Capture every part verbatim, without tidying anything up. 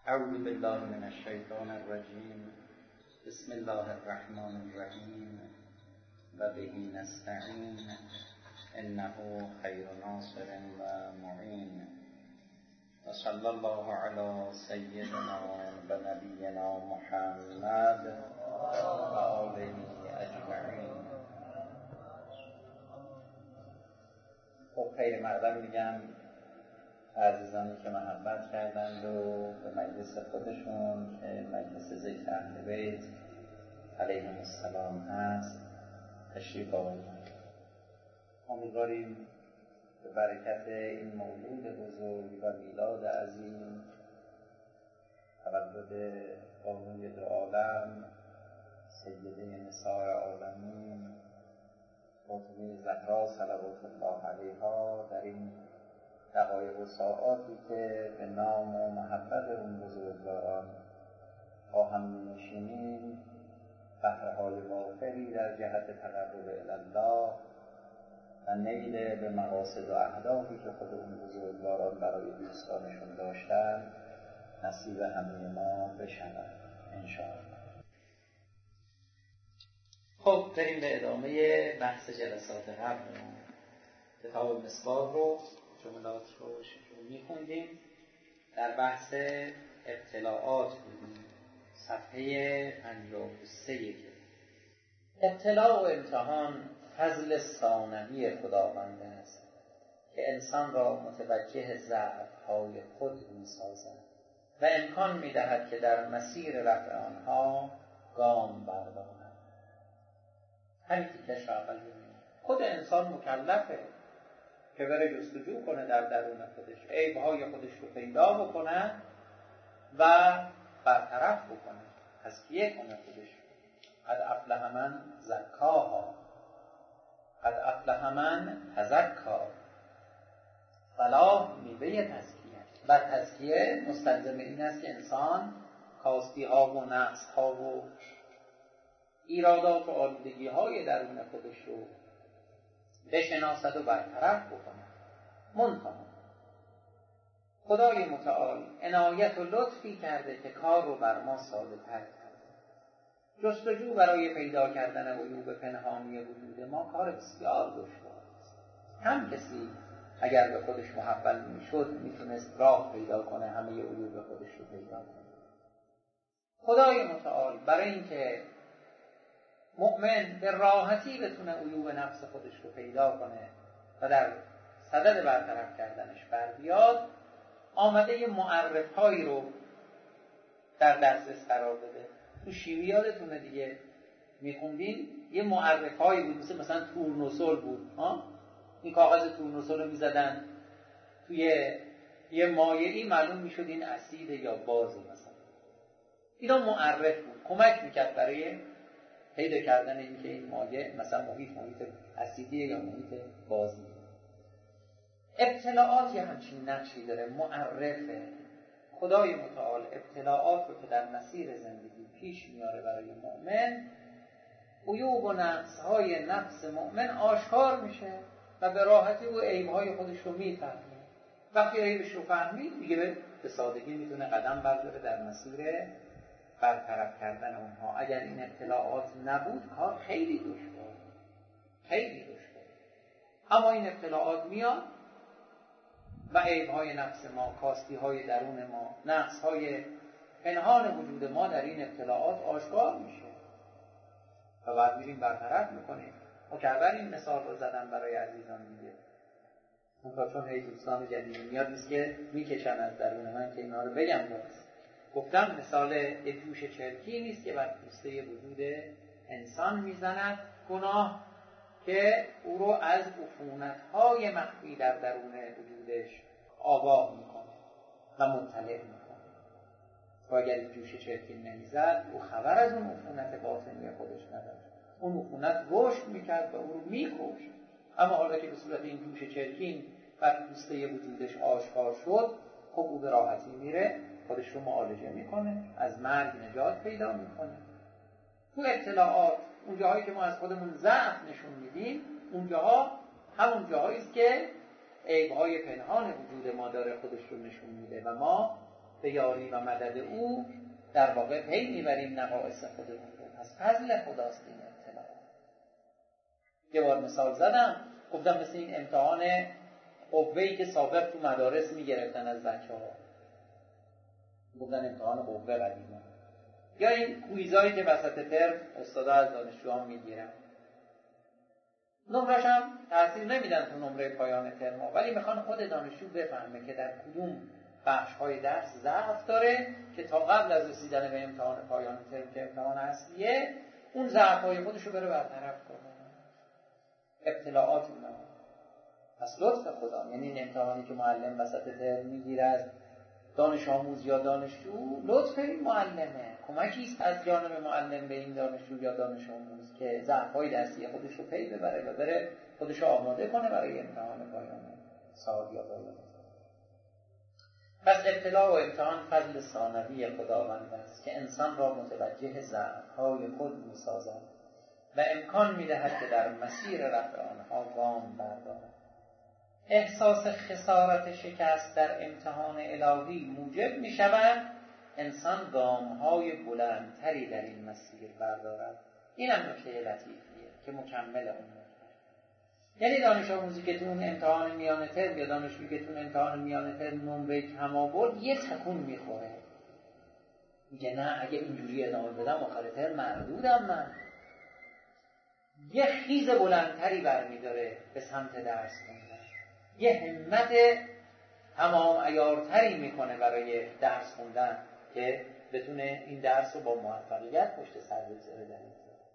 اعوذ بالله من الشیطان الرجیم. بسم الله الرحمن الرحیم و به نستعین انه خیر ناصر و معین و صلی الله علی سیدنا و نبینا محمد و آله اجمعین. خب خیر مقدم میگم عزیزانی که محبت کردند و به مجلس خودشون که مجلس ذکر اهل بیت علیهم السلام هست تشریف آوردند. امیدواریم به برکت این مولود بزرگ و میلاد عظیم تولد بانوی دو عالم سیده نساء عالمین فاطمه زهرا صلوات الله علیها در این دقایق و ساعاتی که به نام و محبت اون بزرگواران با هم می‌نشینیم بهره‌های وافری در جهت تقرب الله و نیل به مقاصد و اهدافی که خود اون بزرگواران برای دوستانشون داشتن نصیب همه ما بشود انشاءالله. خب بریم به ادامه بحث جلسات قبلمون. کتاب مصباح رو جملات رو میخوندیم، در بحث ابتلاعات بودیم، صفحه پنجاه و سه. ابتلاع و امتحان فضل ثانوی خداوند است که انسان را متوجه ضعف‌های خود می‌سازد و امکان می‌دهد که در مسیر رفع آنها گام بردارد. همین تیکش را اول ببینید. خود انسان مکلفه که بره جستجو کنه در درون خودش، عیب‌های خودش رو پیدا بکنه و برطرف بکنه، تزکیه کنه خودش. قد افلح من زکاها قد افلح من تزکا. صلاح میوه تزکیه و تزکیه مستلزم این است که انسان کاستی‌ها و نقص‌ها و ایرادات و آلودگی‌های درون خودش رو بشناسد و برطرف بکنه. منتها خدای متعال عنایت و لطفی کرده که کار رو بر ما ساده تر کرده. جستجو برای پیدا کردن عیوب پنهانی وجود ما کار بسیار دشوار است. هم کسی اگر به خودش محول میشد میتونست راه پیدا کنه همه عیوب خودش رو پیدا کنه. خدای متعال برای اینکه مؤمن به راحتی بتونه عیوب نفس خودش رو پیدا کنه و در صدد برطرف کردنش بر بیاد، آمده یه معرف‌هایی رو در دسترس قرار بده. تو شیوی یادتونه دیگه میخوندین یه معرف‌هایی بود، مثل مثلا تورنوسول بود ها؟ این کاغذ تورنوسول رو میزدن توی یه مایعی، معلوم میشد این اسید یا بازه مثلا. اینا معرف بود، کمک میکرد برای پیدا کردن این که این مایع مثلا محیط محیط اسیدیه یا محیط بازیه. ابتلاعات یه همچین نقشی داره، معرفه. خدای متعال ابتلاعات رو که در مسیر زندگی پیش میاره برای مؤمن، عیوب و نقص‌های نفس مؤمن آشکار میشه و به راحتی او عیب‌های خودش رو میفهمه. وقتی عیبش رو فهمید دیگه به سادگی میتونه قدم برداره در مسیر برطرف کردن اونها. اگر این اطلاعات نبود کار خیلی دشوار خیلی دشوار اما این اطلاعات میاد و عیب‌های نفس ما، کاستی‌های درون ما، نقص‌های پنهان وجود ما در این اطلاعات آشکار میشه و بعد میریم برطرف میکنیم. مکرر این مثال رو زدم برای عزیزان دیگه. اون چون هی دوستان جدید میاد نیست که میکشن از درون من که اینا رو بگم. باز گفتم مثال یک جوش چرکی نیست که بر پوسته وجود انسان میزند گناه که او رو از عفونت‌های مخفی در درون وجودش آگاه میکنه و مطلع میکنه. و اگر این جوش چرکی نمیزد او خبر از اون عفونت باطنی خودش نداشت، اون عفونت رشد میکرد و او رو میکشت. اما حالا که به صورت این جوش چرکی بر پوسته وجودش آشکار شد، خب او به راحتی میره خودش رو معالجه میکنه، از مرگ نجات پیدا میکنه. تو اطلاعات اون جاهایی که ما از خودمون ضعف نشون میدیم، اون جاها همون جاهایی است که عیب‌های پنهان وجود ما داره خودش رو نشون میده و ما به یاری و مدد او در واقع پی میبریم نقایص خودمون رو. از فضل خداست این اطلاع. یه بار مثال زدم، گفتم مثل این امتحان قوه‌ای که سابق تو مدارس میگرفتن از بچه ها، گفتن امتحان قوه قدیما، یا این کویزایی که وسط ترم استادا از دانشجوها میگیرن. نمرش هم تأثیر نمیدن تو نمره پایان ترم ها، ولی میخوان خود دانشجو بفهمه که در کدوم بخش های درس ضعف داره که تا قبل از رسیدن به امتحان پایان ترم که امتحان اصلیه اون ضعف های خودشو بره برطرف کنه. ابتلاعات اینا از لطف خدا، یعنی این امتحانی که معلم وسط ترم میگیره از دانش آموز یا دانشجو، لطف این معلمه، کمکی است از جانب معلم به این دانشجو یا دانش آموز که ضعف‌های درسی خودش رو پی ببره و بره خودش رو آماده کنه برای امتحان پایان سال یا پایان. پس ابتلا و امتحان فضل ثانوی خداوند است که انسان را متوجه ضعف‌های خود می‌سازد و امکان می‌دهد که در مسیر رفع آنها گام بردارد. احساس خسارت شکست در امتحان الهی موجب می شود انسان گام‌های بلندتری در این مسیر بردارد. این هم نکته لطیفیه که مکمل اون نکته. یعنی دانش آموزی که تو اون امتحان میانه ترم یا دانشجویی که تو اون امتحان میانه ترم نمره کم آورد یه تکون میخوره، میگه نه اگه اینجوری ادامه بدم آخر ترم مردودم، من یه خیز بلندتری برمیداره به سمت درس خوندن، یه همت تمام عیارتری میکنه برای درس خوندن که بتونه این درس رو با موفقیت پشت سر بگذاره. در این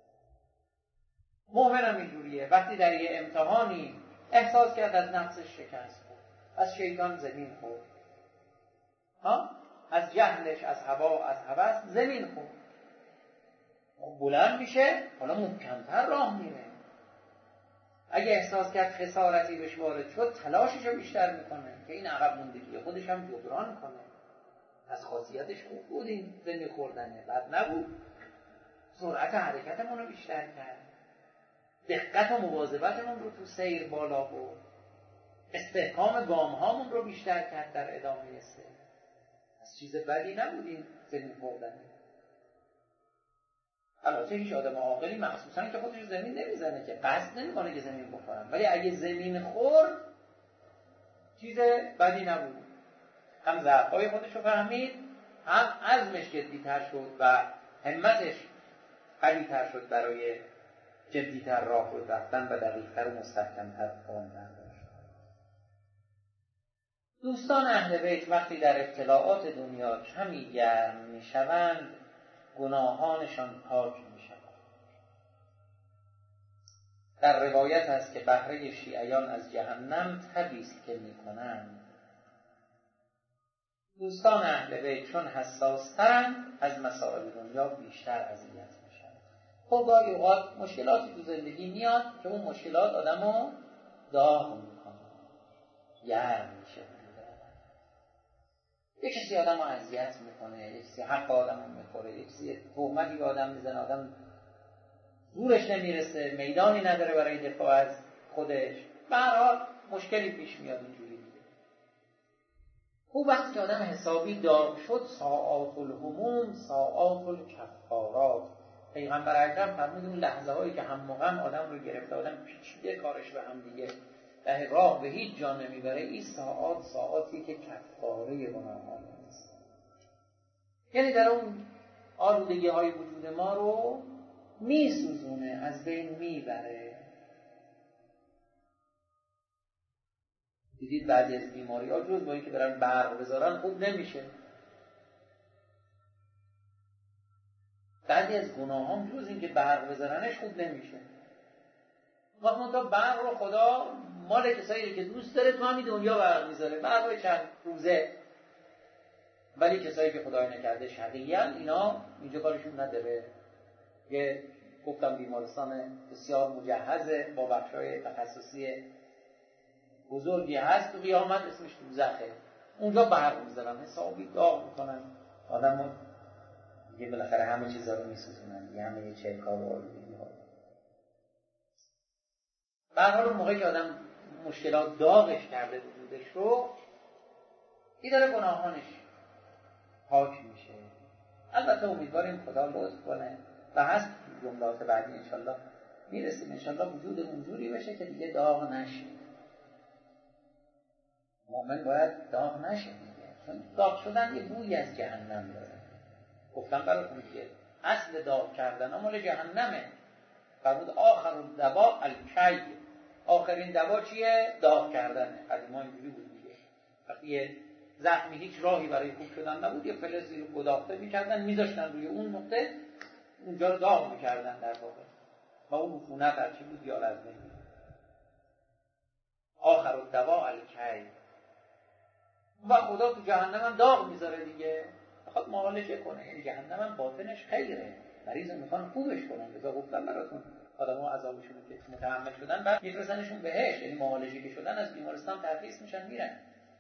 مؤمن هم اینجوریه، وقتی در یه امتحانی احساس کرد از نفسش شکست خورد، از شیطان زمین خورد، ها؟ از جهلش، از هوا، از هوس زمین خورد، بلند میشه، حالا محکمتر راه میره. اگه احساس کرد خسارتی بهش وارد شد، تلاشش رو بیشتر میکنه که این عقب موندگی خودش هم جبران کنه. از خاصیتش خوب بود این زمین خوردنه، بد نبود، سرعت حرکتمون رو بیشتر کرد، دقت و مواظبتمون رو تو سیر بالا برد، استحکام گام هامون رو بیشتر کرد در ادامه سیر. از چیز بدی نبود این زمین خوردنه. البته هیچ آدم عاقلی مخصوصا که خودش زمین نمیزنه که قصد نمیکنه که زمین بخورم، ولی اگه زمین خورد چیز بدی نبود، هم ضعف‌های خودش رو فهمید، هم عزمش جدی‌تر شد و همتش قوی‌تر شد برای جدی‌تر راه رو رفتن و دقیق‌تر و مستحکم‌تر خواندن. دوستان اهل بیت وقتی در ابتلاعات دنیا کمی گرم میشوند گناهانشان پاک می شود. در روایت است که بهره شیعیان از جهنم تبی است که می کنند. دوستان اهل بیت چون حساسترند از مسائل دنیا بیشتر اذیت می شود. خب گاهی اوقات مشکلاتی تو زندگی میاد که اون مشکلات آدمو داغ می کنه، گرم می شود. یک کسی آدم رو اذیت میکنه، یک کسی حق آدم رو میخوره، یک کسی تهمتی به آدم میزنه، آدم زورش نمیرسه، میدانی نداره برای دفاع از خودش، به هر حال مشکلی پیش میاد اینجوری دیگه. او وقتی که آدم حسابی داغ شد، ساعات الهموم ساعات الکفارات، پیغمبر اکرم فرمود اون لحظه هایی که هم و غم آدم رو گرفته، آدم پیچیده کارش به هم دیگه ته راه به هیچ جا نمیبره، این ساعات ساعاتی که کفاره گناهان است. یعنی در اون آلودگی های وجود ما رو میسوزونه، از بین میبره. دیدید بعضی از بیماری ها جز با این که برن برق بذارن خوب نمیشه. بعضی از گناه هم جز این که برق بذارنش خوب نمیشه. وقتی تا برق رو خدا مال کسایی که دوست داره تو همین دنیا برق میذاره، برق چند روزه، ولی کسایی که خدای نکرده شقیان اینا اینجا کارشون نداره. یه گفتم بیمارستان بسیار مجهزه با بخشای تخصصی بزرگی هست، تو قیامت اسمش دوزخه، اونجا برق میذارن، حسابی داغ میکنن آدمو دیگه، بالاخره همه چیزا رو میسوزونن دیگه، همه یه چرکا و آلودگی ها. به هر حال اون موقعی که آدم مشکلات داغش کرده وجودش رو، این داره گناهانش پاک میشه. البته امیدواریم خدا لطف کنه و هست جملات بعدی انشالله میرسیم، انشالله وجود اونجوری بشه که دیگه داغ نشه. مؤمن باید داغ نشه دیگه، چون داغ شدن یه بوی از جهنم داره. گفتم براتون دیگه اصل داغ کردن مال جهنمه. فرمود آخر الدوا الکی، آخرین دوا چیه؟ داغ کردنه. قدیما اینجوری بود دیگه، وقتی زخمی هیچ راهی برای خوب شدن نبود یه فلزی رو گداخته میکردن میذاشتن روی اون نقطه، اونجا رو داغ میکردن در واقع و اون عفونت هرچی بود یا لازمه. آخر الدوا الکی. و خدا تو جهنم هم داغ میذاره دیگه، بخواد معالجه کنه. یعنی جهنم هم باطنش خیره، مریض میخوان خوبش کنن. لذا گفتم براتون آدم‌ها عذابشون که متحمل شدن بعد میفرستنشون بهشت، یعنی معالجه که شدن از بیمارستان ترخیص میشن میرن.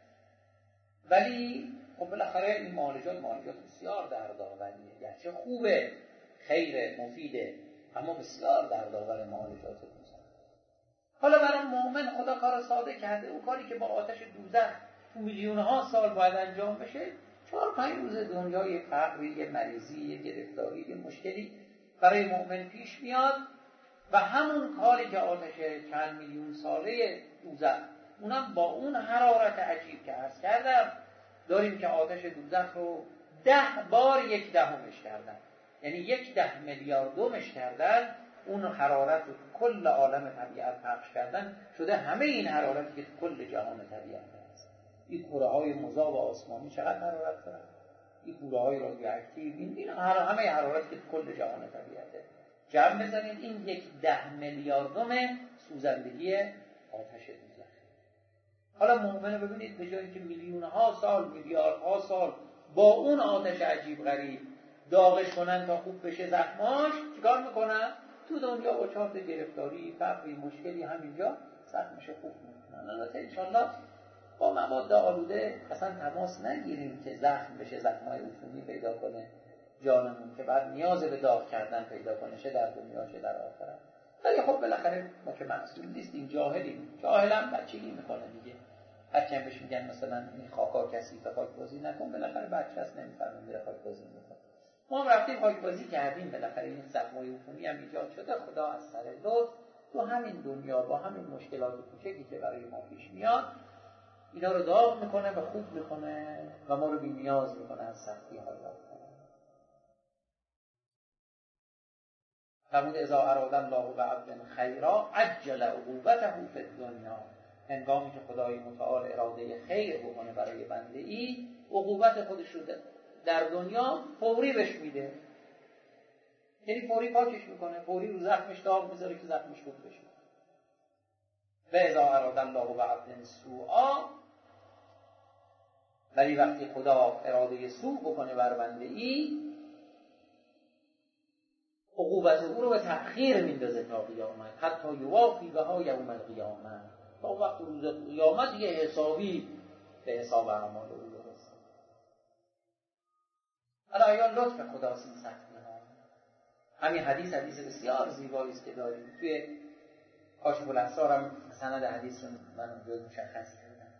ولی خب بالاخره این معالجات معالجات بسیار دردآوریه، گرچه خوبه، خیره، مفیده، اما بسیار دردآور معالجات دوزخ. حالا برای مؤمن خدا کار ساده کرده. اون کاری که با آتش دوزخ تو میلیون‌ها سال باید انجام بشه، چهار پنج روز دنیای فقری، یه مریضی، یه گرفتاری، یه مشکلی برای مؤمن پیش میاد و همون کاری که آتش چند میلیون ساله دوزخ، اونم با اون حرارت عجیب که عرض کردم، داریم که آتش دوزخ رو ده بار یک دهمش کردن، یعنی یک ده میلیاردمش کردن. اون حرارت رو کل عالم طبیعت پخش کردن، شده همه این حرارتی که کل جهان طبیعت هست. این کوره های مذاب آسمانی چقدر حرارت دارن، این کوره های رادیواکتیو، این این همه حرارتی که کل جهان طبیعته. جمع بزنید این یک ده میلیاردم سوزندگی آتش دوزخ. حالا مؤمنه ببینید به جایی که میلیون ها سال، میلیاردها سال با اون آتش عجیب غریب داغش کنن تا خوب بشه زخماش، چیکار میکنن؟ تو دنیا با چهار تا گرفتاری، فقری، مشکلی همینجا زخمش خوب میکنن. البته انشالله با مواد آلوده اصلا تماس نگیریم که زخم بشه، زخمای عفونی پیدا کنه جانمون که بعد نیاز به داغ کردن پیدا کنه، چه در دنیا چه در آخرت. ولی خب بالاخره ما که معصوم نیستیم، جاهلیم. جاهلم بچگی میکنه دیگه. هرچی هم بهش میگن مثلا این خاکا کسی به خاک بازی نکن، بالاخره بچه هست نمیفهمه میره خاک بازی میکنه. ما هم رفتیم خاک بازی کردیم، بالاخره این زخمای عفونی هم ایجاد شده. خدا از سر لطف تو همین دنیا با همین مشکلات کوچکی که برای ما پیش میاد اینا رو داغ میکنه و خوب میکنه و ما رو بی نیاز میکنه از سختی ها را کنه. فرمود اذا اراد الله بعبد خیرا عجل عقوبته فی الدنیا. هنگامی که خدای متعال اراده خیر بکنه برای بنده ای، عقوبت خودش رو در دنیا فوری بهش میده، یعنی فوری پاکش میکنه، فوری رو زخمش داغ میذاره که زخمش خوب بشه. و اذا اراد الله بعبد سوءا، ولی وقتی خدا اراده سوء بکنه بر بنده ای، عقوبت او رو به تأخیر میندازه تا قیامت، حتی یوافی بها یوم القیامت، تا وقت روز قیامت یه حسابی به حساب اعمال او برسه. حالا آیا لطف خداست این سختی ها؟ همین حدیث حدیث بسیار زیبایی است که داریم توی کاشف الاسرار، هم سند حدیث رو من اونجا مشخص کردم.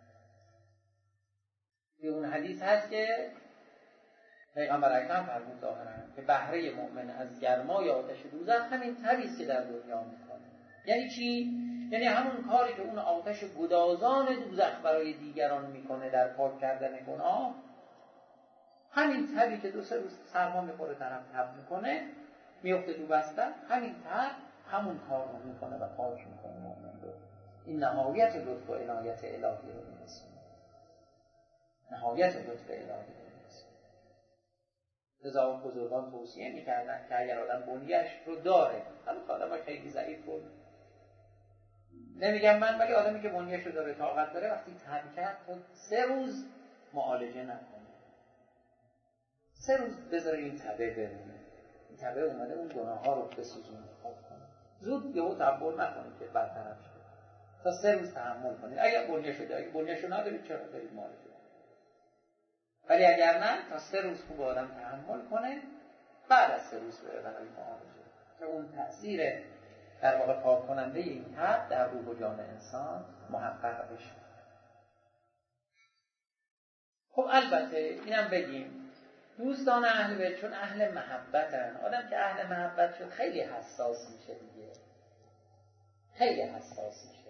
توی اون حدیث هست که پیغمبر اکرم فرمود ظاهرا که بهره مؤمن از گرمای آتش دوزخ همین تبی است که در دنیا میکنه. یعنی چی؟ یعنی همون کاری که اون آتش گدازان دوزخ برای دیگران میکنه در پاک کردن گناه، همین تبی که دو سه روز سرما میخوره طرف تب میکنه میفته تو بستر، همین تب همون کار رو میکنه و پاک میکنه مؤمن رو. این نهایت لطف و عنایت الهی رو میرسونه، نهایت لطف الهی رو میرسونه. لذا بزرگان توصیه میکردن که اگر آدم بنیش رو داره، همون که آدم خیلی ضعیف رو نمیگم من، ولی آدمی که بنیش رو داره، طاقت داره، وقتی تب کرد تا سه روز معالجه نکنه، سه روز بذاره این تبه بمونه. این تبه اومده اون گناه ها رو بسوزونه، زود یهو تحمل نکنید که برطرف شده، تا سه روز تحمل کنید. اگر بنیه شده، اگر بنیه شده ندارید چرا دارید معالجه؟ ولی اگر نه، تا سه روز خوب آدم تحمل کنه، بعد از سه روز بره برای معالجه که اون تأثیر در واقع پاک کننده این تب در روح و جان انسان محقق بشه. خب البته اینم بگیم دوستان اهل بیت چون اهل محبتن، آدم که اهل محبت شد خیلی حساس میشه دیگه، خیلی حساس میشه،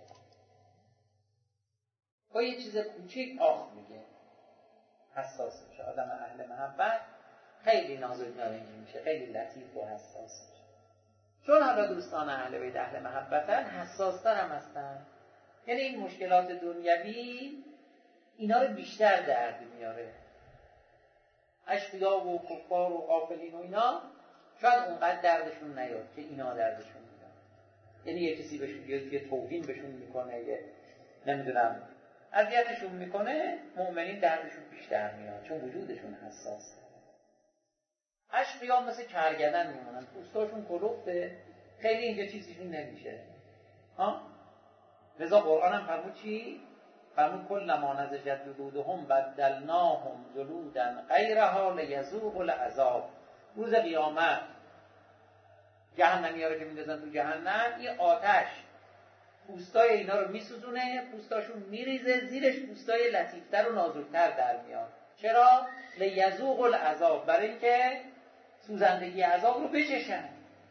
با یه چیز کوچیک آخ میگه، حساس میشه. آدم اهل محبت خیلی نازک نارنجی میشه، خیلی لطیف و حساس میشه. چون حالا دوستان اهل بیت اهل محبتن، حساستر هم هستن، یعنی این مشکلات دنیوی اینا رو بیشتر درد میاره. اشقیا و کفار و غافلین و اینا شاید اونقدر دردشون نیاد که اینا دردشون میاد. یعنی یه کسی بهشون یه توهین بهشون میکنه، یه نمیدونم اذیتشون میکنه، مؤمنین دردشون بیشتر میاد چون وجودشون حساسه. اشقیا مثل کرگدن میمونن، پوستاشون کلفته، خیلی اینجا چیزیشون نمیشه. ها؟ لذا قرآن هم فرمود چی؟ فرمود کلما نضجت جلودهم بدلناهم جلودا غیرها لیذوقوا العذاب. روز قیامت جهنمی‌ها رو که میندازن تو جهنم، یه آتش پوستای اینا رو میسوزونه، پوستاشون میریزه، زیرش پوستای لطیفتر و نازکتر در میاد. چرا؟ لیذوقوا العذاب، برای اینکه سوزندگی عذاب رو بچشن.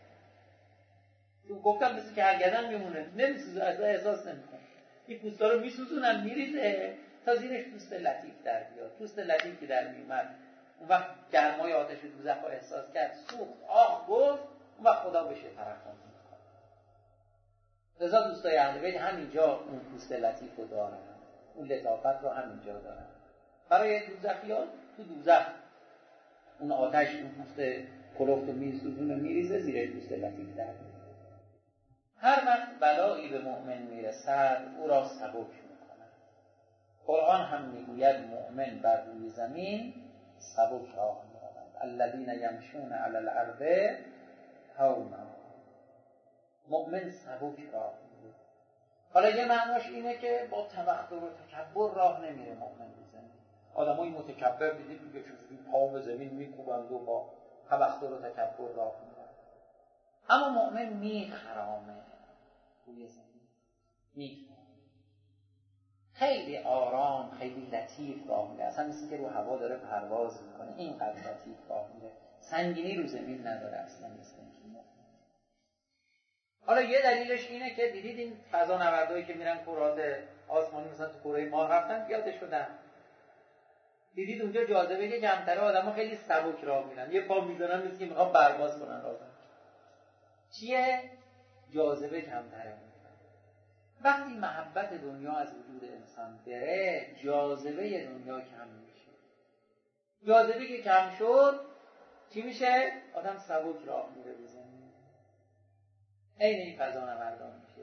تو گفتم مثل که هرگدن میمونه، نمیسوزه، اصلا احساس نمیکنه. این پوستا رو میسوزونن، میریزه تا زیرش پوست لطیف در بیاد. پوست لطیف که در میومد، اون وقت گرمای آتش دوزخ رو احساس کرد، سوخت، آه گفت، اون وقت خدا بشه ترحم میکنه. لذا دوستای اهل بیت همینجا اون پوست لطیف رو دارن، اون لطافت رو همینجا دارن. برای دوزخیان تو دوزخ اون آتش اون پوست کلفت رو میسوزونه، میریزه، زیرش پوست لطیف در میاد. هر وقت بلایی به مؤمن میرسد او را سبک میکند. قرآن هم میگوید مؤمن بر روی زمین سبک راه میرود. الذین یمشون علی الارض هونا. مؤمن سبک راه میره. حالا یه معناش اینه که با تبختر و تکبر راه نمیره مؤمن روی زمین. آدمای متکبر دیدید میگه چجوری پا به زمین میکوبند و با تبختر و تکبر راه میره. اما مؤمن میخرامه روی زمین، میخرامه، خیلی آرام، خیلی لطیف راه میره، اصلا مثل که رو هوا داره پرواز میکنه، اینقدر لطیف راه میره، سنگینی رو زمین نداره اصلا. مثل اینکه حالا یه دلیلش اینه که دیدید این فضانوردایی که میرن کرات آسمانی مثلا تو کره ماه رفتن پیاده شدن، دیدید اونجا جاذبه که کمتره، آدم‌ها خیلی سبک راه میرن، یه پا میذارن مثل که میخوان پرواز کنن راه. چیه؟ جاذبه کمتره. وقتی محبت دنیا از وجود انسان بره، جاذبه دنیا کم میشه. جاذبه که کم شد چی میشه؟ آدم سبک راه میره به زمین، عین این فضانوردان میشه.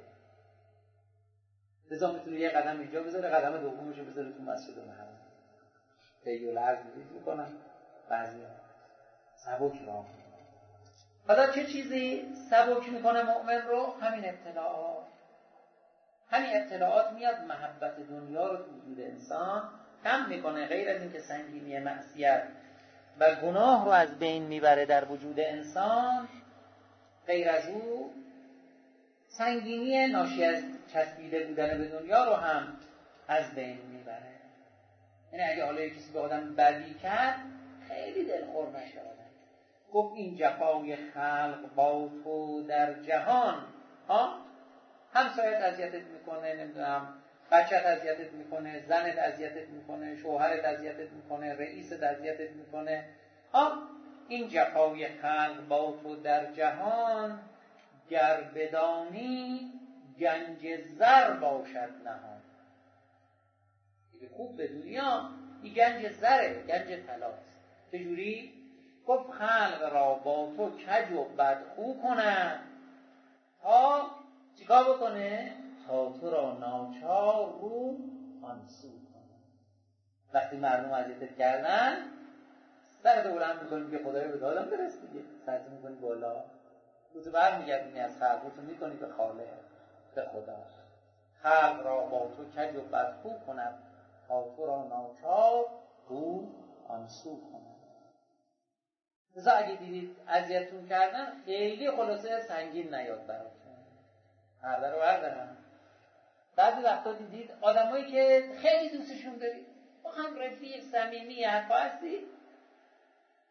لذا میتونه یه قدم اینجا بذاره، قدم دومش رو بذاره تو مسجد الحرام، پیو لرز میکنن، بعضی سبک راه میره. حالا چه چیزی سبک میکنه مؤمن رو؟ همین ابتلاعات. همین ابتلاعات میاد محبت دنیا رو تو وجود انسان کم میکنه. غیر از این که سنگینی معصیت و گناه رو از بین میبره در وجود انسان، غیر از او سنگینی ناشی از چسبیده بودن به دنیا رو هم از بین میبره. یعنی اگه حالا یک کسی به آدم بدی کرد، خیلی دلخور نشه آدم. گفت این جفای خلق با تو در جهان، ها؟ همسایت اذیتت میکنه، نمیدونم بچت اذیتت میکنه، زنت اذیتت میکنه، شوهرت اذیتت میکنه، رئیست اذیتت میکنه، ها؟ این جفای خلق با تو در جهان، گر بدانی گنج زر باشد نهان. دیگه خوب بدونی ها، این گنج زره، گنج طلاست. چجوری؟ گفت خلق را با تو کج و بدخو کنن، تا چیکار بکنه؟ تا تو را ناچار رو آنسو کنه. وقتی مردم اذیتت کردن، سرت بلند میکنی که خدایا به دادم برس دیگه، سرت میکنی بالا، روزو بر میگردونی از خلق، روزو میکنی به خالق، به خدا. خلق را با تو کج و بدخو کند، تا تو را ناچار رو آنسو کنه. مثلا اگه دیدید اذیتتون کردن، خیلی خلاصه سنگین نیاد براتون، هرده رو بردارن. بعضی وقتا دیدید آدمایی که خیلی دوستشون دارید، با هم رفیق صمیمی حرفا هستید،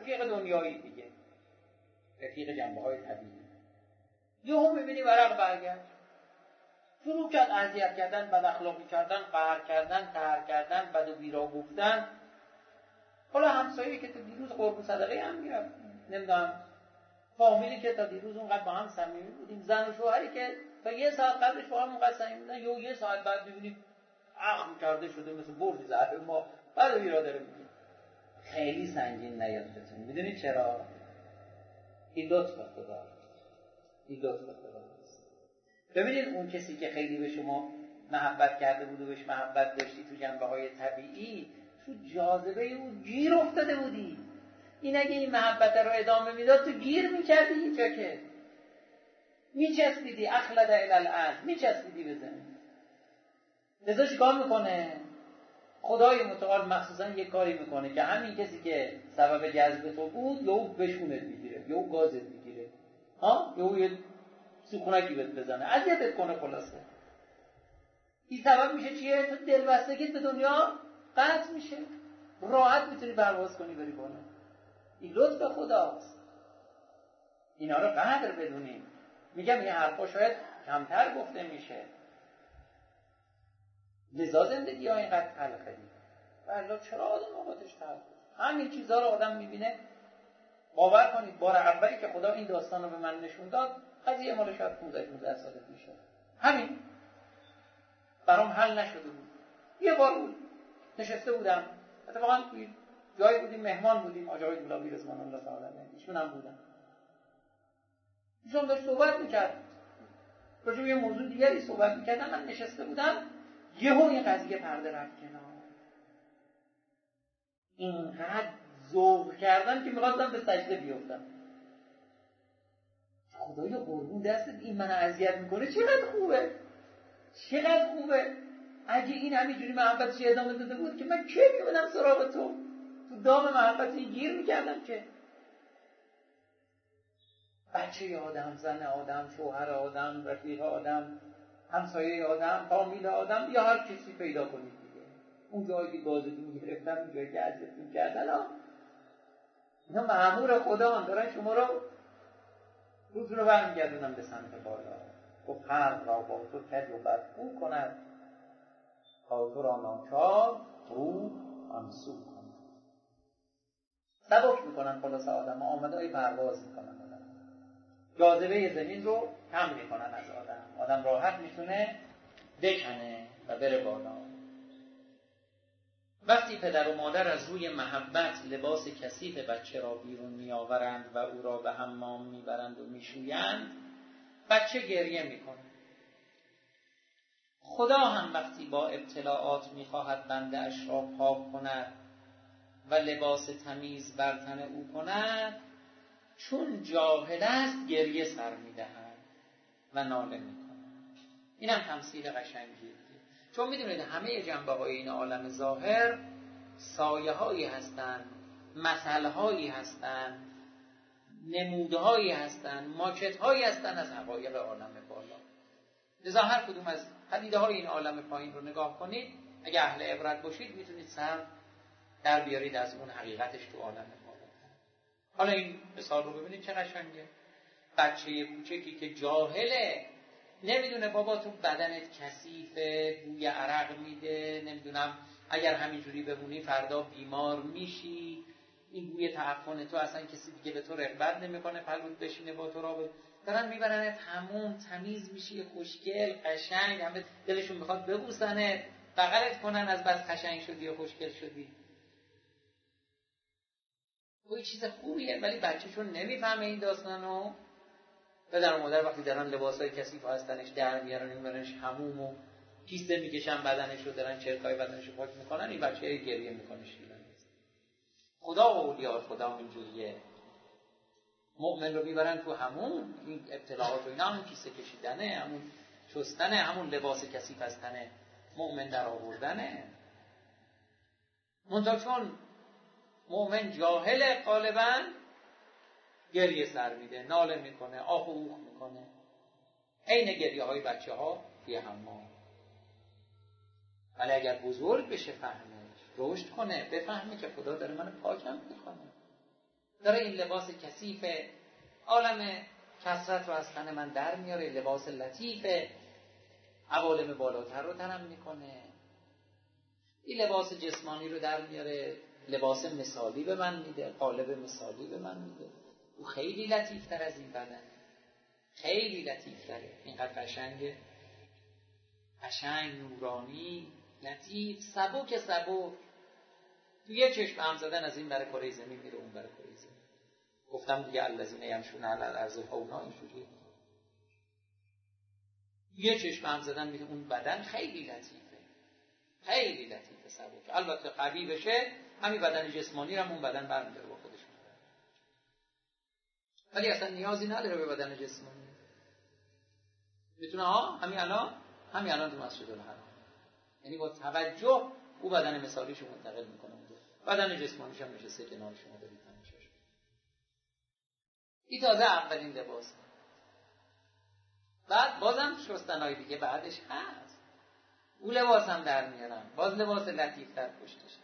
رفیق دنیایی دیگه، رفیق جنبه های طبیعی. یهو میبینی ورق برگشت، شروع کرد اذیت کردن، بد اخلاقی کردن، قهر کردن، قهر کردن، بد و بیرا گفتن. حالا همسایه‌ای که تا دیروز قرب صدقه هم میرفت، نمیدونم فامیلی که تا دیروز اونقدر با هم صمیمی بودیم، زن و شوهری که تا یه ساعت قبلش با هم اونقدر صمیمی بودن، یا یه ساعت بعد می‌بینی عقل کرده شده مثل برد زهر ما، بعد بیرا داره میگه. خیلی سنگین نیافتتون. میدونی چرا؟ این لطف خدا، این لطف خدا. ببینید اون کسی که خیلی به شما محبت کرده بود و بهش محبت داشتی تو جنبه های طبیعی، تو جاذبه او گیر افتاده بودی. این اگه این محبت رو ادامه میداد تو گیر میکردی اینجا، که میچسبیدی اخلد الی الارض، میچسبیدی به زمین. لذا چیکار میکنه خدای متعال؟ مخصوصا یک کاری میکنه که همین کسی که سبب جذب تو بود یا او بشونت میگیره یا او گازت میگیره، ها، یا او یه سوخونکی بهت بزنه، اذیتت کنه. خلاصه این سبب میشه چیه؟ تو دلبستگیت به دنیا قطع میشه، راحت میتونی پرواز کنی بری بالا. این لطف خداست. اینا رو قدر بدونیم. میگم این حرفا شاید کمتر گفته میشه، لذا زندگی ها اینقدر تلخه دید. والله چرا آدم اوقاتش تلخه؟ همین چیزها رو آدم میبینه. باور کنید بار اولی که خدا این داستان رو به من نشون داد، قضیه مال شاید پانزده پانزده سال پیشه، همین برام حل نشده بود. یه بار بود نشسته بودم، اتفاقا توی جایی بودیم، مهمان بودیم، آقای گلابی رضوان الله تعالی علیه، ایشون هم بودن. ایشون داشت صحبت میکرد راجع به یه موضوع دیگری صحبت میکردم، من نشسته بودم، یهو این قضیه پرده رفت کنار. اینقدر ذوق کردم که میخواستم به سجده بیفتم. خدایا قربون دستت، این منو اذیت میکنه، چقدر خوبه، چقدر خوبه. اگه این همینجوری محبتش ادامه داده بود که من کی میبودم سراغ تو، تو دام محبت این گیر میکردم. که بچه آدم، زن آدم، شوهر آدم، رفیق آدم، همسایه آدم، فامیل آدم، یا هر کسی پیدا کنید دیگه. اون جایی که گازتون گرفتن، اون جایی که عزتون کردن، ها، اینا مأمور خدا هم دارن شما رو روزون رو برمیگردونن به سمت بالا. گفت خلق را با تو کج و بدخو کند، تا تو را ناچار رو آنسو کند. سبک میکنن خلاص آدم ها، آمده های پرواز میکنن آدم، جاذبه زمین رو کم میکنن از آدم. آدم راحت میتونه بکنه و بره بالا. وقتی پدر و مادر از روی محبت لباس کثیف بچه را بیرون میآورند و او را به حمام میبرند و میشویند، بچه گریه میکنه. خدا هم وقتی با ابتلاعات میخواهد بنده اش را پاک کند و لباس تمیز بر تن او کند، چون جاهل است گریه سر میدهد و ناله میکند. این هم تمثیل قشنگیه، چون میدونید همه جنبه های این عالم ظاهر سایه هایی هستند، مثل هایی هستند، نموده هایی هستند، ماکت هایی هستند از حقایق عالم بالا. لذا هر کدوم از پدیده های این عالم پایین رو نگاه کنید، اگه اهل عبرت باشید میتونید سر در بیارید از اون حقیقتش تو عالم بالا. حالا این مثال رو ببینید چه قشنگه. بچه کوچکی که جاهله، نمیدونه بابا تو بدنت کثیفه، بوی عرق میده، نمیدونم اگر همینجوری بمونی فردا بیمار میشی، این بوی تعفن تو اصلا کسی دیگه به تو رغبت نمیکنه پلوت بشینه با تو را دارن میبرنت حموم، تمیز میشی، خوشگل، قشنگ، همه دلشون میخواد ببوسنت، بغلت کنن از بس قشنگ شدی و خوشگل شدی. خب این چیز خوبیه، ولی بچه چون نمیفهمه این داستانو، پدر و مادر وقتی دارن لباسای کثیف هستنش در میارن، میبرنش حموم و کیسه میکشن بدنش رو، دارن چرکای بدنش رو پاک میکنن، این بچه گریه میکنه شیرن. خدا و اولیاء خدا اینجوریه. مؤمن رو میبرن تو همون این ابتلاعات و اینا، همون کیسه کشیدنه، همون شستنه، همون لباس کثیف از تن مؤمن در آوردنه. منتها چون مؤمن جاهل غالباً گریه سر میده، ناله میکنه، آخ و اوخ میکنه، عین گریه های بچه ها توی حمام. ولی اگر بزرگ بشه، فهمه، رشد کنه، بفهمه که خدا داره منو پاکم میکنه، داره این لباس کثیف عالم کثرت رو از تن من در میاره، لباس لطیف عوالم بالاتر رو تنم میکنه، این لباس جسمانی رو در میاره، لباس مثالی به من میده، قالب مثالی به من میده. او خیلی لطیف تر از این بدن، خیلی لطیف تره، اینقدر قشنگه، قشنگ، نورانی، لطیف، سبک سبک. تو یه چشم هم زدن از این برای کره زمین میره اون برای کره زمین. گفتم دیگه الذین یمشون علی الارض هونا اینجوریه. یه چشم هم زدن میره اون بدن خیلی لطیفه، خیلی لطیفه، سبک. البته قوی بشه همین بدن جسمانی رو هم اون بدن برمی‌داره با خودش میبره، ولی اصلا نیازی نداره به بدن جسمانی. میتونه ها همین الان همین الان تو مسجد الحرام، یعنی با توجه او بدن مثالیشو منتقل میکنه اونجا، بدن جسمانیش هم نشسته کنار شما دارید تماشاش. این تازه اولین لباس. بعد بازم شستنهای دیگه بعدش هست، او لباس هم در میارم، باز لباس لطیفتر پشتش،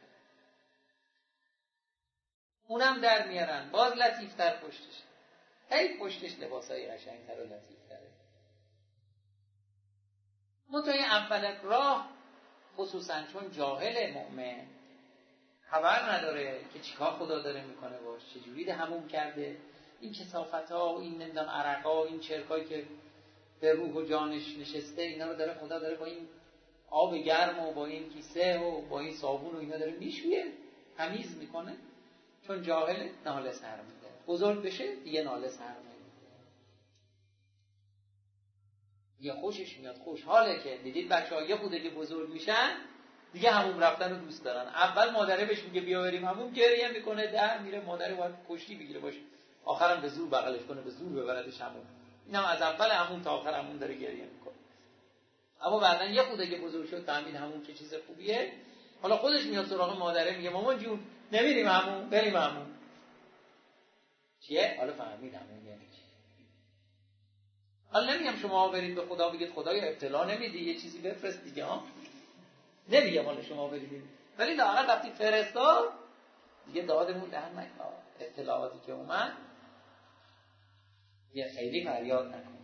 اونم در میارن باز لطیفتر پشتش، هی پشتش لباسای قشنگتر و لطیفتره. منتهی اول راه خصوصا چون جاهل مؤمن خبر نداره که چیکار خدا داره میکنه باش، چجوری ده همون کرده، این کثافت ها و این نمیدونم عرق ها و این چرکایی که به روح و جانش نشسته، اینا رو داره خدا داره با این آب گرم و با این کیسه و با این صابون و اینا داره میشویه، تمیز میکنه. چون جاهل ناله سر میده، بزرگ بشه دیگه ناله سر میده، یه خوشش میاد، خوشحاله که دیدید بچه‌ها یه خود که بزرگ میشن دیگه همون رفتن رو دوست دارن. اول مادره بهش میگه بیا بریم همون، گریه میکنه در میره، مادره باید کشتی بگیره باشه، آخرام به زور بغلش کنه، به زور ببردش همون. اینم از اول همون تا آخر همون داره گریه میکنه. اما بعدن یه خود که بزرگ شد فهمید همون چه چیز خوبیه، حالا خودش میاد سراغ مادره میگه مامان جون نمیریم همون، بریم همون. چیه؟ حالا فهمید همون یعنی چی. حالا نمیگم شما برید به خدا بگید خدایا ابتلا نمیدی یه چیزی بفرست دیگه ها، نمیگم حالا شما برید، ولی لااقل وقتی فرستا دیگه دادمون دهن نکنه، اطلاعاتی که اومد یه خیلی فریاد نکنید.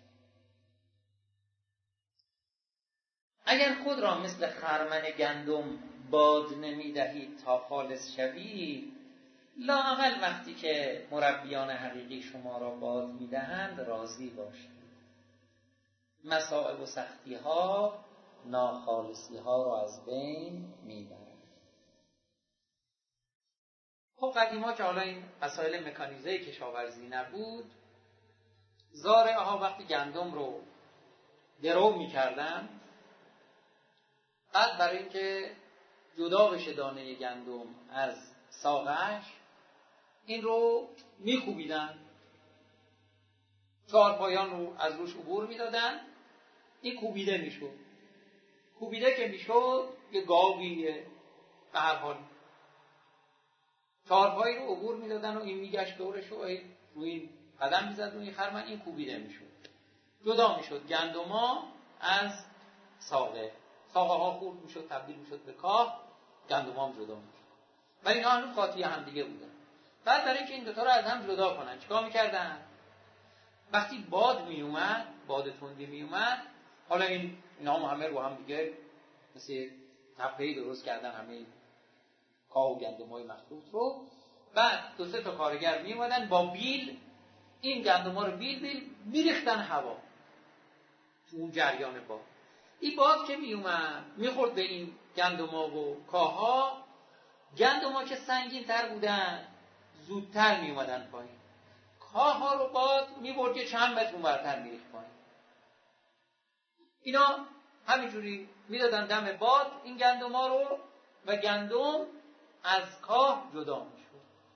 اگر خود را مثل خرمن گندم باد نمیدهید تا خالص شوید، لااقل وقتی که مربیان حقیقی شما را باد میدهند راضی باشید. مصائب و سختی ها ناخالصی ها را از بین میبرند. خب قدیما که حالا این مسائل مکانیزه کشاورزی نبود، زارعه ها وقتی گندم رو درو میکردن، بعد برای اینکه جدا بشه دانه گندم از ساقش این رو میکوبیدن، چهار پایان رو از روش عبور میدادن، این کوبیده میشد. کوبیده که میشد یه گاویه به هر حال چهار پایی رو عبور میدادن و این میگشت دورش و روی این قدم میزد روی خرمن، این کوبیده میشد، جدا میشد گندما از ساقه، ساقه ها خورد میشد تبدیل میشد به کاه، گندما هم جدا میشد. ولی اینا هنوز قاطی هم دیگه بودن. بعد برای اینکه این دوتا رو از هم جدا کنن چیکار میکردن؟ وقتی باد میومد، باد تندی میومد، حالا این اینا هم همه رو هم دیگه مثل تپه‌ای درست کردن، همه کاه و گندمای مخلوط رو. بعد دو سه تا کارگر میومدن با بیل این گندما رو بیل بیل میریختن هوا تو اون جریان باد. این باد که میومد میخورد به این گندما و کاها، گندما که سنگین تر بودن زودتر میومدن پایین، کاها رو باد میبرد که چند متر اونورتر میریخت پایین. اینا همینجوری میدادن دم باد این گندما رو و گندم از کاه جدا میشد.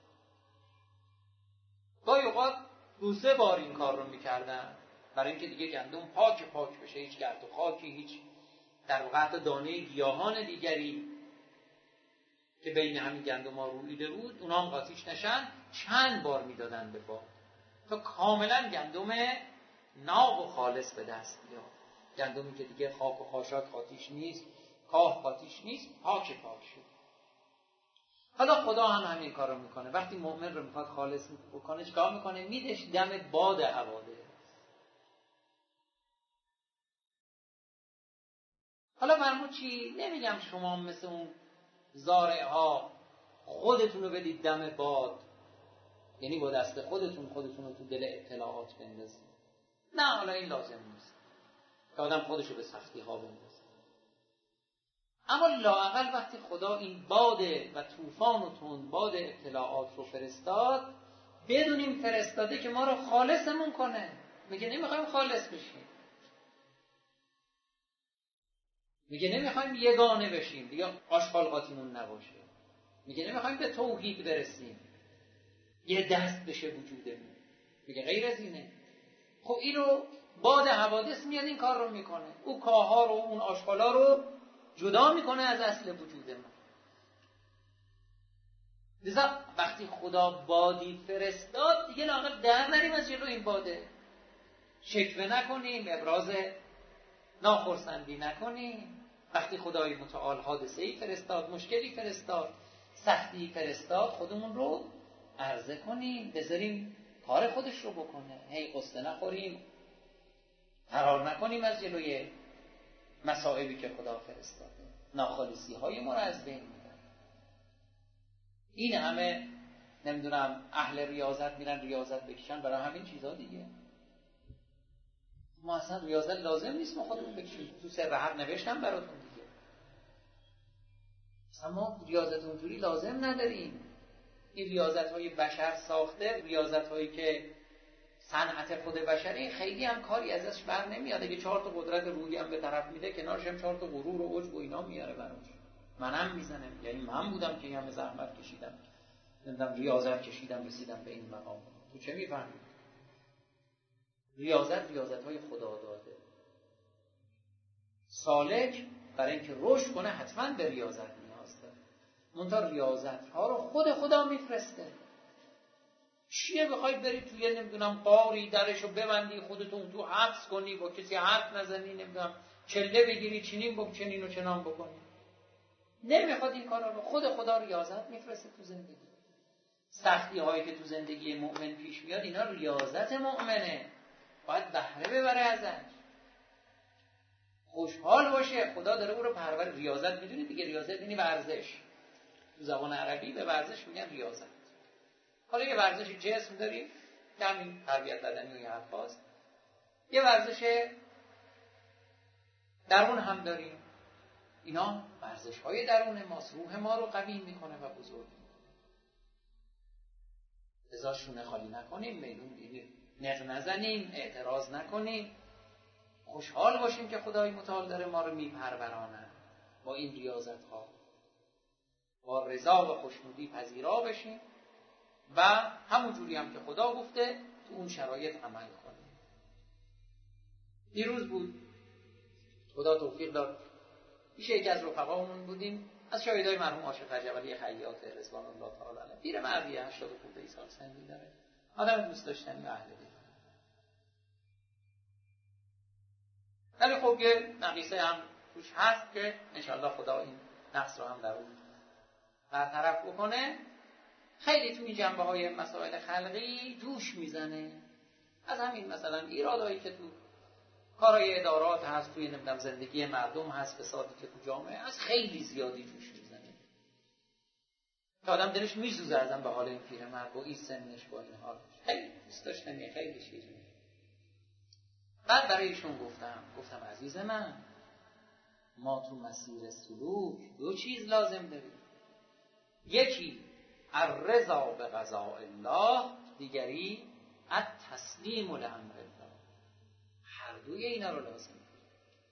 گاهی اوقات دو سه بار این کار رو میکردن برای اینکه دیگه گندم پاک پاک بشه، هیچ گرد و خاکی، هیچ در واقع حتی دانه گیاهان دیگری که بین همین گندم ها رویده بود اونا هم قاطیش نشن، چند بار میدادن به باد تا کاملا گندم ناب و خالص به دست بیاد. گندمی که دیگه خاک و خاشاک قاطیش نیست، کاه قاطیش نیست، پاک پاک شد. حالا خدا هم همین کار رو میکنه. وقتی مؤمن رو میخواد خالص بکنه چیکار میکنه؟ میدهش دم باد حوادث. حالا فرمود چی؟ نمیگم شما مثل اون زارع ها خودتون رو بدید دم باد، یعنی با دست خودتون خودتون رو تو دل اطلاعات بندازید. نه، حالا این لازم نیست که آدم خودش رو به سختی ها بندازه. اما لااقل وقتی خدا این باد و طوفان و تون باد اطلاعات رو فرستاد، بدونیم فرستاده که ما رو خالصمون کنه. میگه نمیخوایم خالص بشیم، میگه نمیخوایم یگانه بشیم دیگه آشغال قاطیمون نباشه، میگه نمیخوایم به توحید برسیم یه دست بشه وجودمون، میگه غیر از اینه. خب اینو باد حوادث میاد این کار رو میکنه، او کاها رو اون آشغالا رو جدا میکنه از اصل وجود ما. لذا وقتی خدا بادی فرستاد دیگه لااقل در نریم از جلو این باده، شکوه نکنیم، ابراز ناخرسندی نکنیم. وقتی خدای متعال حادثه‌ای فرستاد، مشکلی فرستاد، سختی فرستاد، خودمون رو عرضه کنیم، بذاریم کار خودش رو بکنه، هی قصه نخوریم، فرار نکنیم از جلوی مصائبی که خدا فرستاده، ناخالصی های ما رو از بین میبره. این همه نمیدونم اهل ریاضت میرن ریاضت بکشن برای همین چیزا دیگه. ما اصلا ریاضت لازم نیست ما خودمون بکشیم، تو سر حق نوشتم براتون دیگه. اصلا ما ریاضت اونجوری لازم نداریم. این ریاضت های بشر ساخته، ریاضت هایی که صنعت خود بشری، خیلی هم کاری ازش بر نمیاد. اگه چهار تا قدرت روحی هم به طرف میده، کنارش هم چهار تا غرور و عجب و اینا میاره براش، منم میزنه. یعنی من بودم که همه زحمت کشیدم، نمیدونم ریاضت کشیدم رسیدم به این مقام. تو چه میفهمی؟ ریاضت ریاضت های خدا داده. سالک برای اینکه رشد کنه حتما به ریاضت نیاز داره. منتها ریاضت ها رو خود خدا میفرسته. چیه بخوای بری توی نمیدونم قاری درشو ببندی، خودتون تو حبس کنی، با کسی حرف نزنی، نمیدونم چله بگیری، چنین بک چنین و چنان بکنی؟ نمیخواد این کارا رو. خود خدا ریاضت میفرسته تو زندگی. سختی هایی که تو زندگی مؤمن پیش میاد، اینا ریاضت مؤمنه، باید بهره ببره ازش، خوشحال باشه. خدا داره او رو پرور. ریاضت میدونید دیگه، ریاضت یعنی ورزش. تو زبان عربی به ورزش میگن ریاضت. حالا یه ورزش جسم داریم که همین تربیت بدنی و یه حرفاست، یه ورزش درون هم داریم. اینا ورزش های درون ماست، روح ما رو قوی میکنه و بزرگ میکنه. لذا شونه خالی نکنیم، میدون دیگه نق نزنیم، اعتراض نکنیم، خوشحال باشیم که خدای متعال داره ما رو میپرورانه. با این ریاضت ها با رضا و خوشنودی پذیرا بشیم و همون جوری هم که خدا گفته تو اون شرایط عمل کنیم. دیروز بود، خدا توفیق داد، پیش یکی از رفقامون بودیم، از شاهدای مرحوم عاشق رجبعلی خیاط رضوان الله تعالی علیه. پیر مردیه، هشتاد و خورده سال سنی داره، آدم دوست داشتنی و اهل دین. ولی خب یه نقیصه هم توش هست که انشاءالله خدا این نقص رو هم در اون برطرف بکنه. خیلی توی جنبه های مسائل خلقی جوش میزنه، از همین مثلا ایرادایی که تو کارهای ادارات هست، توی نمیدونم زندگی مردم هست، فسادی که تو جامعه هست، خیلی زیادی جوش میزنه که آدم دلش میسوزه ازم به حال این پیرمرد با این سنش، با این حالش. خیلی دوست داشتنی، خیلی شیرینه. بعد برای ایشون گفتم گفتم عزیز من، ما تو مسیر سلوک دو چیز لازم داریم، یکی الرضا به قضاء الله، دیگری التسلیم لامر الله. هر دوی اینا رو لازم داریم.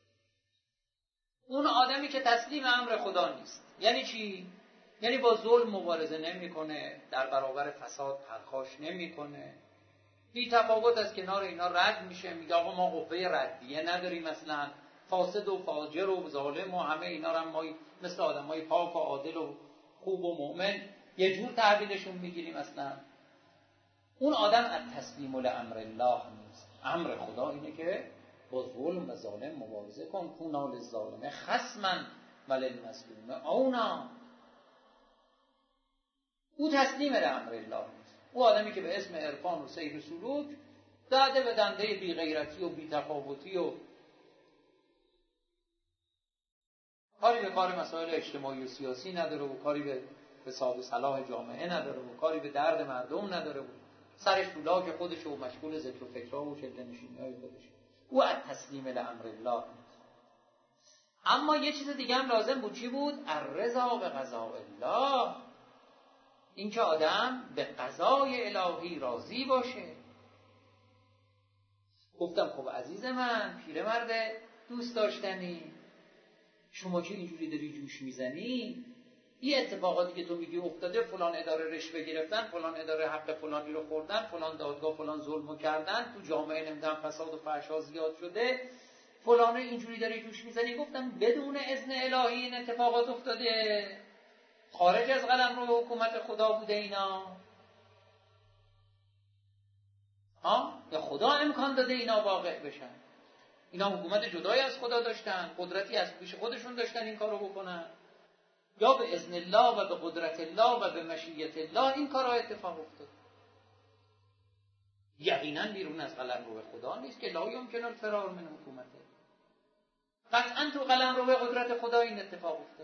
اون آدمی که تسلیم امر خدا نیست یعنی چی؟ یعنی با ظلم مبارزه نمیکنه، در برابر فساد پرخاش نمیکنه، بی تفاوت از کنار اینا رد میشه، میگه آقا ما قوه ردیه نداریم، مثلا فاسد و فاجر و ظالم و همه اینا رو ما مثل آدمای پاک و عادل و خوب و مؤمن یه جور تحویلشون میگیریم. مثلا اون آدم از تسلیم لامر الله نیست. امر خدا اینه که با ظلم و ظالم مبارزه کن، کونا للظالم خصما وللمظلوم اونا. او تسلیم به امر الله نیست. او آدمی که به اسم عرفان و سیر و سلوک داده به دنده بی غیرتی و بی تفاوتی و کاری به کار مسائل اجتماعی و سیاسی نداره و کاری به فساد و صلاح جامعه نداره و کاری به درد مردم نداره و سرش تو لاک خودش و مشغول ذکر و فکرها و چله نشینی‌های خودش. او از تسلیم لامر الله نیست. اما یه چیز دیگه هم لازم بود. چی بود؟ الرضا به قضاء الله. این که آدم به قضای الهی راضی باشه. گفتم خب عزیز من، پیرمرد دوست داشتنی، شما که اینجوری داری جوش میزنی، این اتفاقاتی که تو میگی افتاده، فلان اداره رشوه گرفتن، فلان اداره حق فلانی رو خوردن، فلان دادگاه فلان ظلمو کردن، تو جامعه نمیدونم فساد و فحشا زیاد شده، فلان اینجوری داری جوش میزنی. گفتم بدون اذن الهی این اتفاقات افتاده، خارج از قلمرو حکومت خدا بوده اینا، ها؟ یا خدا امکان داده اینا واقع بشن؟ اینا حکومت جدایی از خدا داشتن، قدرتی از پیش خودشون داشتن این کارو بکنن، یا به اذن الله و به قدرت الله و به مشیت الله این کارا اتفاق افتاد؟ یقینا بیرون از قلمرو خدا نیست که لا یمکن الفرار من حکومته. قطعا تو قلمرو قدرت خدا این اتفاق افتاد.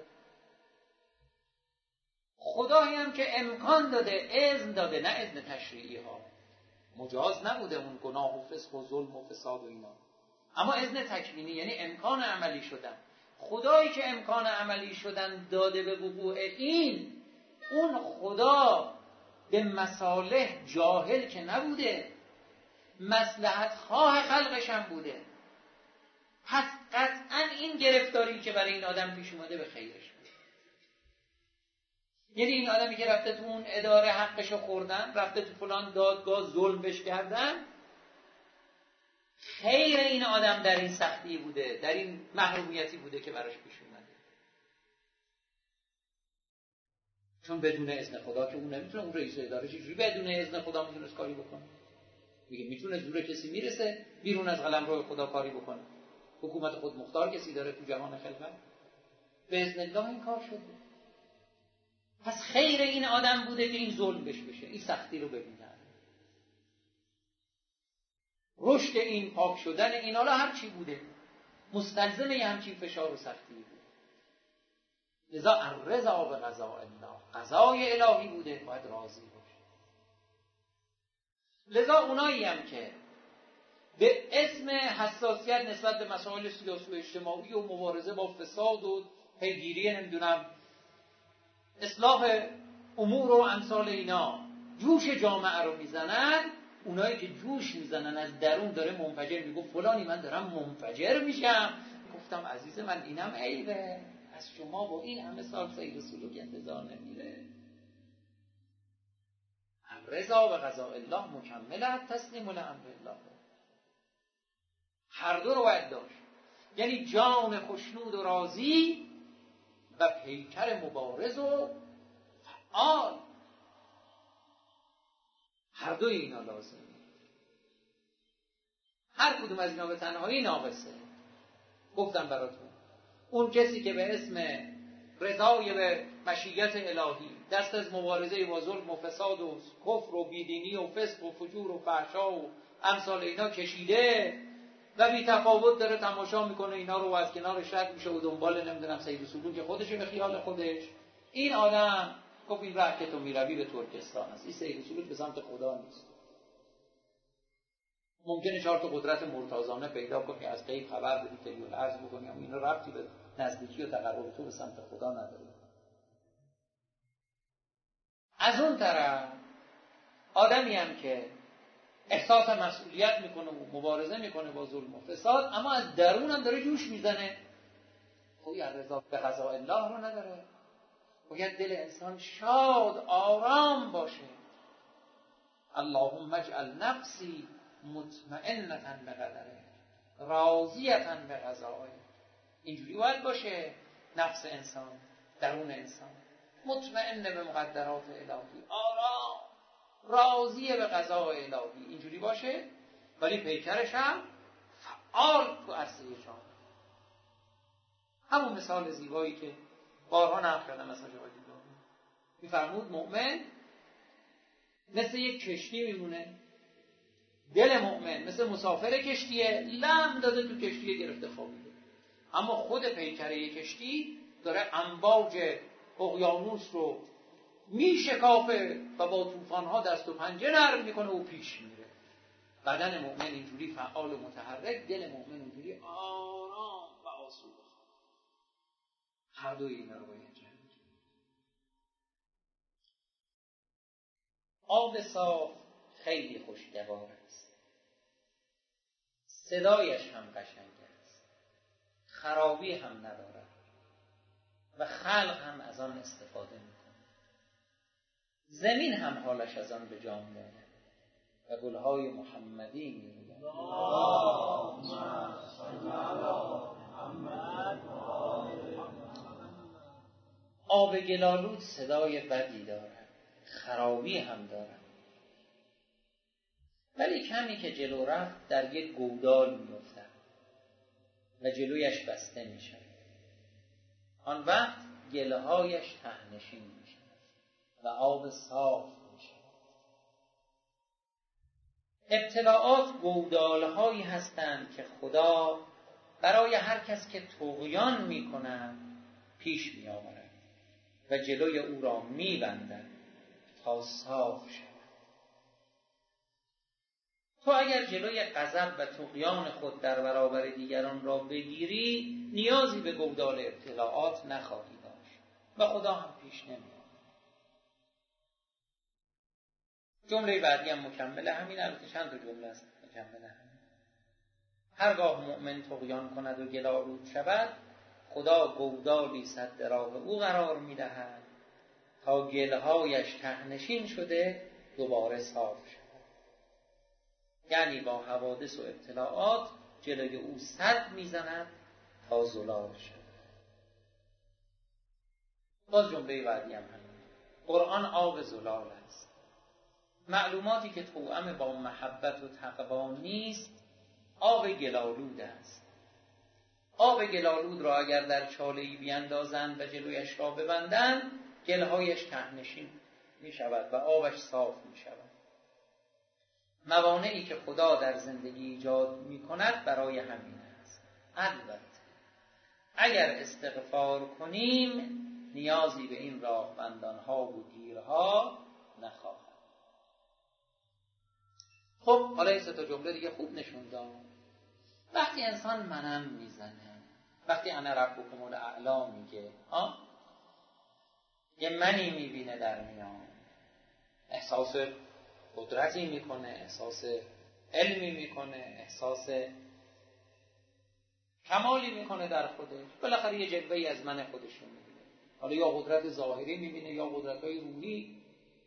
خدایی هم که امکان داده، اذن داده، نه اذن تشریعی ها، مجاز نبوده اون گناه و فسق و ظلم و فساد و اینا، اما اذن تکوینی یعنی امکان عملی شدن. خدایی که امکان عملی شدن داده به وقوع این، اون خدا به مصالح جاهل که نبوده، مصلحت خواه خلقش هم بوده. پس قطعا این گرفتاری که برای این آدم پیش اومده به خیرش بود. یعنی این آدمی که رفته تو اون اداره حقشو خوردن، رفته تو فلان دادگاه ظلم بهش کردن، خیر این آدم در این سختی بوده، در این محرومیتی بوده که براش پیش اومده. چون بدون اذن خدا که اون نمیتونه، اون رئیس اداره چجوری بدون اذن خدا میتونه کاری بکنه؟ میگه میتونه زور کسی میرسه بیرون از قلمرو خدا کاری بکنه؟ حکومت خود مختار کسی داره تو جهان خلقت؟ به اذن الله این کار شده. پس خیر این آدم بوده که این ظلم بش بشه، این سختی رو ببینه، رشد این، پاک شدن این، حالا هر چی بوده مستلزم یه همچین فشار و سختی بود. لذا الرضا به قضاء الله، قضای الهی بوده، باید راضی باشه. لذا اونایی هم که به اسم حساسیت نسبت به مسائل سیاسی و اجتماعی و مبارزه با فساد و پیگیری نمیدونم اصلاح امور و امثال اینا جوش جامعه رو میزنن، اونایی که جوش میزنن از درون داره منفجر، میگه فلانی من دارم منفجر میشم. گفتم عزیز من اینم عیبه، از شما با این همه سال سیر و سلوک انتظار نمیره. الرضا به قضاء الله مکمله تسلیم لامر الله. هر دو رو باید داشت، یعنی جان خوشنود و راضی و پیکر مبارز و فعال. هر دوی اینا لازمه. هر کدوم از اینا به تنهایی ناقصه. گفتم براتون اون کسی که به اسم رضای به مشیت الهی دست از مبارزه با ظلم و فساد و کفر و بیدینی و فسق و فجور و فحشا و امثال اینا کشیده و بی تفاوت داره تماشا میکنه اینا رو و از کنارش رد میشه و دنبال نمیدونم سیر و سلوک خودش به خیال خودش، این آدم گفت این راه که تو میروی به ترکستان است، این سیر و سلوک به سمت خدا نیست. ممکنه چهار تا قدرت مرتازانه پیدا کنی، از غیب خبر بدی، تلیل عرض بکنی، اما اینا ربطی به نزدیکی و تقرب تو به سمت خدا نداره. از اون طرف آدمی هم که احساس مسئولیت میکنه و مبارزه میکنه با ظلم و فساد، اما از درون هم داره جوش میزنه، خوی الرضا به قضاء الله رو نداره. باید دل انسان شاد آرام باشه. اللهم اجعل نفسی مطمئنة به قدره راضیة به قضائه. اینجوری باید باشه نفس انسان، درون انسان مطمئن به مقدرات الهی، آرام، راضی به قضای الهی، اینجوری باشه، ولی پیکرش هم فعال تو عرصه جان. همون مثال زیبایی که بارها نقل کردم مثلا جوادی دارم میفرمود مؤمن مثل یک کشتی میمونه. دل مؤمن مثل مسافر کشتیه، لم داده تو کشتی گرفته خوابیده. اما خود پیکره کشتی داره امواج اقیانوس رو میشکافه و با طوفان‌ها دست و پنجه نرم میکنه و پیش میره. بدن مؤمن اینجوری فعال و متحرک، دل مؤمن اینجوری آرام و آسوده. هر دوی اینا رو باید جمع کنیم. آب صاف خیلی خوشگوار است، صدایش هم قشنگ است، خرابی هم ندارد و خلق هم از آن استفاده میکنه. زمین هم حالش از آن به جا میآید و گلهای محمدی میروید. آب گلالود صدای بدی دارد، خرابی هم دارد، ولی کمی که جلو رفت در یک گودال میافتد و جلویش بسته میشود. آن وقت گلهایش تهنشین میشود و آب صاف میشود. ابتلاعات گودالهایی هستند که خدا برای هر کس که طغیان میکند پیش میآورد و جلوی او را میبندد تا صاف شود. تو اگر جلوی غضب و طغیان خود در برابر دیگران را بگیری، نیازی به گودال ابتلاعات نخواهی داشت و خدا هم پیش نمیآورد. جمله بعدی هم مکمل همین، البته چند تا جمله است مکمل همین. هرگاه مؤمن طغیان کند و گلالود شود، خدا گودالی سد راه او قرار میدهد تا گلهایش تهنشین شده دوباره صاف شود. یعنی با حوادث و ابتلاعات جلوی او سد میزند تا زلال شود. باز جمله بعدی هم همین. قرآن آب زلال است. معلوماتی که توأم با محبت و تقوا نیست آب گلالود است. آب گلالود را اگر در چاله‌ای بیندازند و جلویش را ببندند، گلهایش تهنشین می شود و آبش صاف می شود. موانعی که خدا در زندگی ایجاد می کند برای همین است. البته اگر استغفار کنیم نیازی به این راهبندانها و گیرها نخواهد. خب حالا این سه تا جمله دیگه خوب نشون داد. وقتی انسان منم میزنه، وقتی انا ربکم الاعلی میگه، ها یه منی میبینه در میان، احساس قدرتی میکنه، احساس علمی میکنه، احساس کمالی میکنه در خودش، بالاخره یه جلوه‌ای از من خودش رو میبینه. حالا یا قدرت ظاهری میبینه یا قدرت‌های روحی،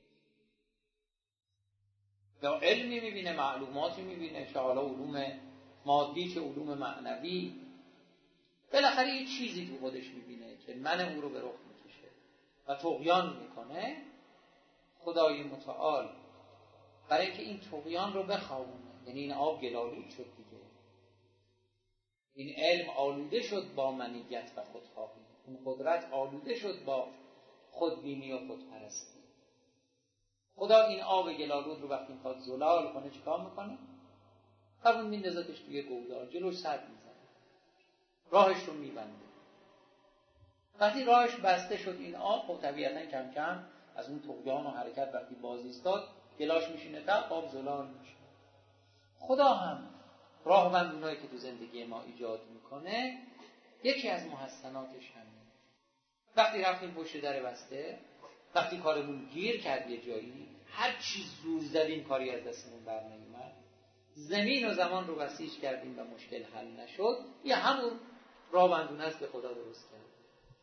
یا علمی میبینه، معلوماتی میبینه، چه حالا علوم مادی چه علوم معنوی. بالاخره یه چیزی تو خودش میبینه که من او رو به رخ میکشه و طغیان میکنه. خدای متعال برای اینکه این طغیان رو بخوابونه، یعنی این آب گلالود شد دیگه، این علم آلوده شد با منیت و خودخواهی، این قدرت آلوده شد با خودبینی و خودپرستی. خدا این آب گلالود رو وقتی میخواد زلال کنه چیکار میکنه؟ همون میندازتش توی گودال، جلوش سد میزنه، راهش رو میبنده. وقتی راهش بسته شد این آب، خب طبیعتا کم کم از اون طغیان و حرکت وقتی باز ایستاد، گلاش میشینه تا آب زلال میشه. خدا هم راهبندونایی که تو زندگی ما ایجاد میکنه، یکی از محسناتش همین. وقتی رفتیم پشت در بسته، وقتی کارمون گیر کرد یه جایی، هر چی زور زدیم کاری از دستمون بر نمیومد، زمین و زمان رو بسیج کردیم و مشکل حل نشد، یه همون راهبندونه است که خدا درست کرد.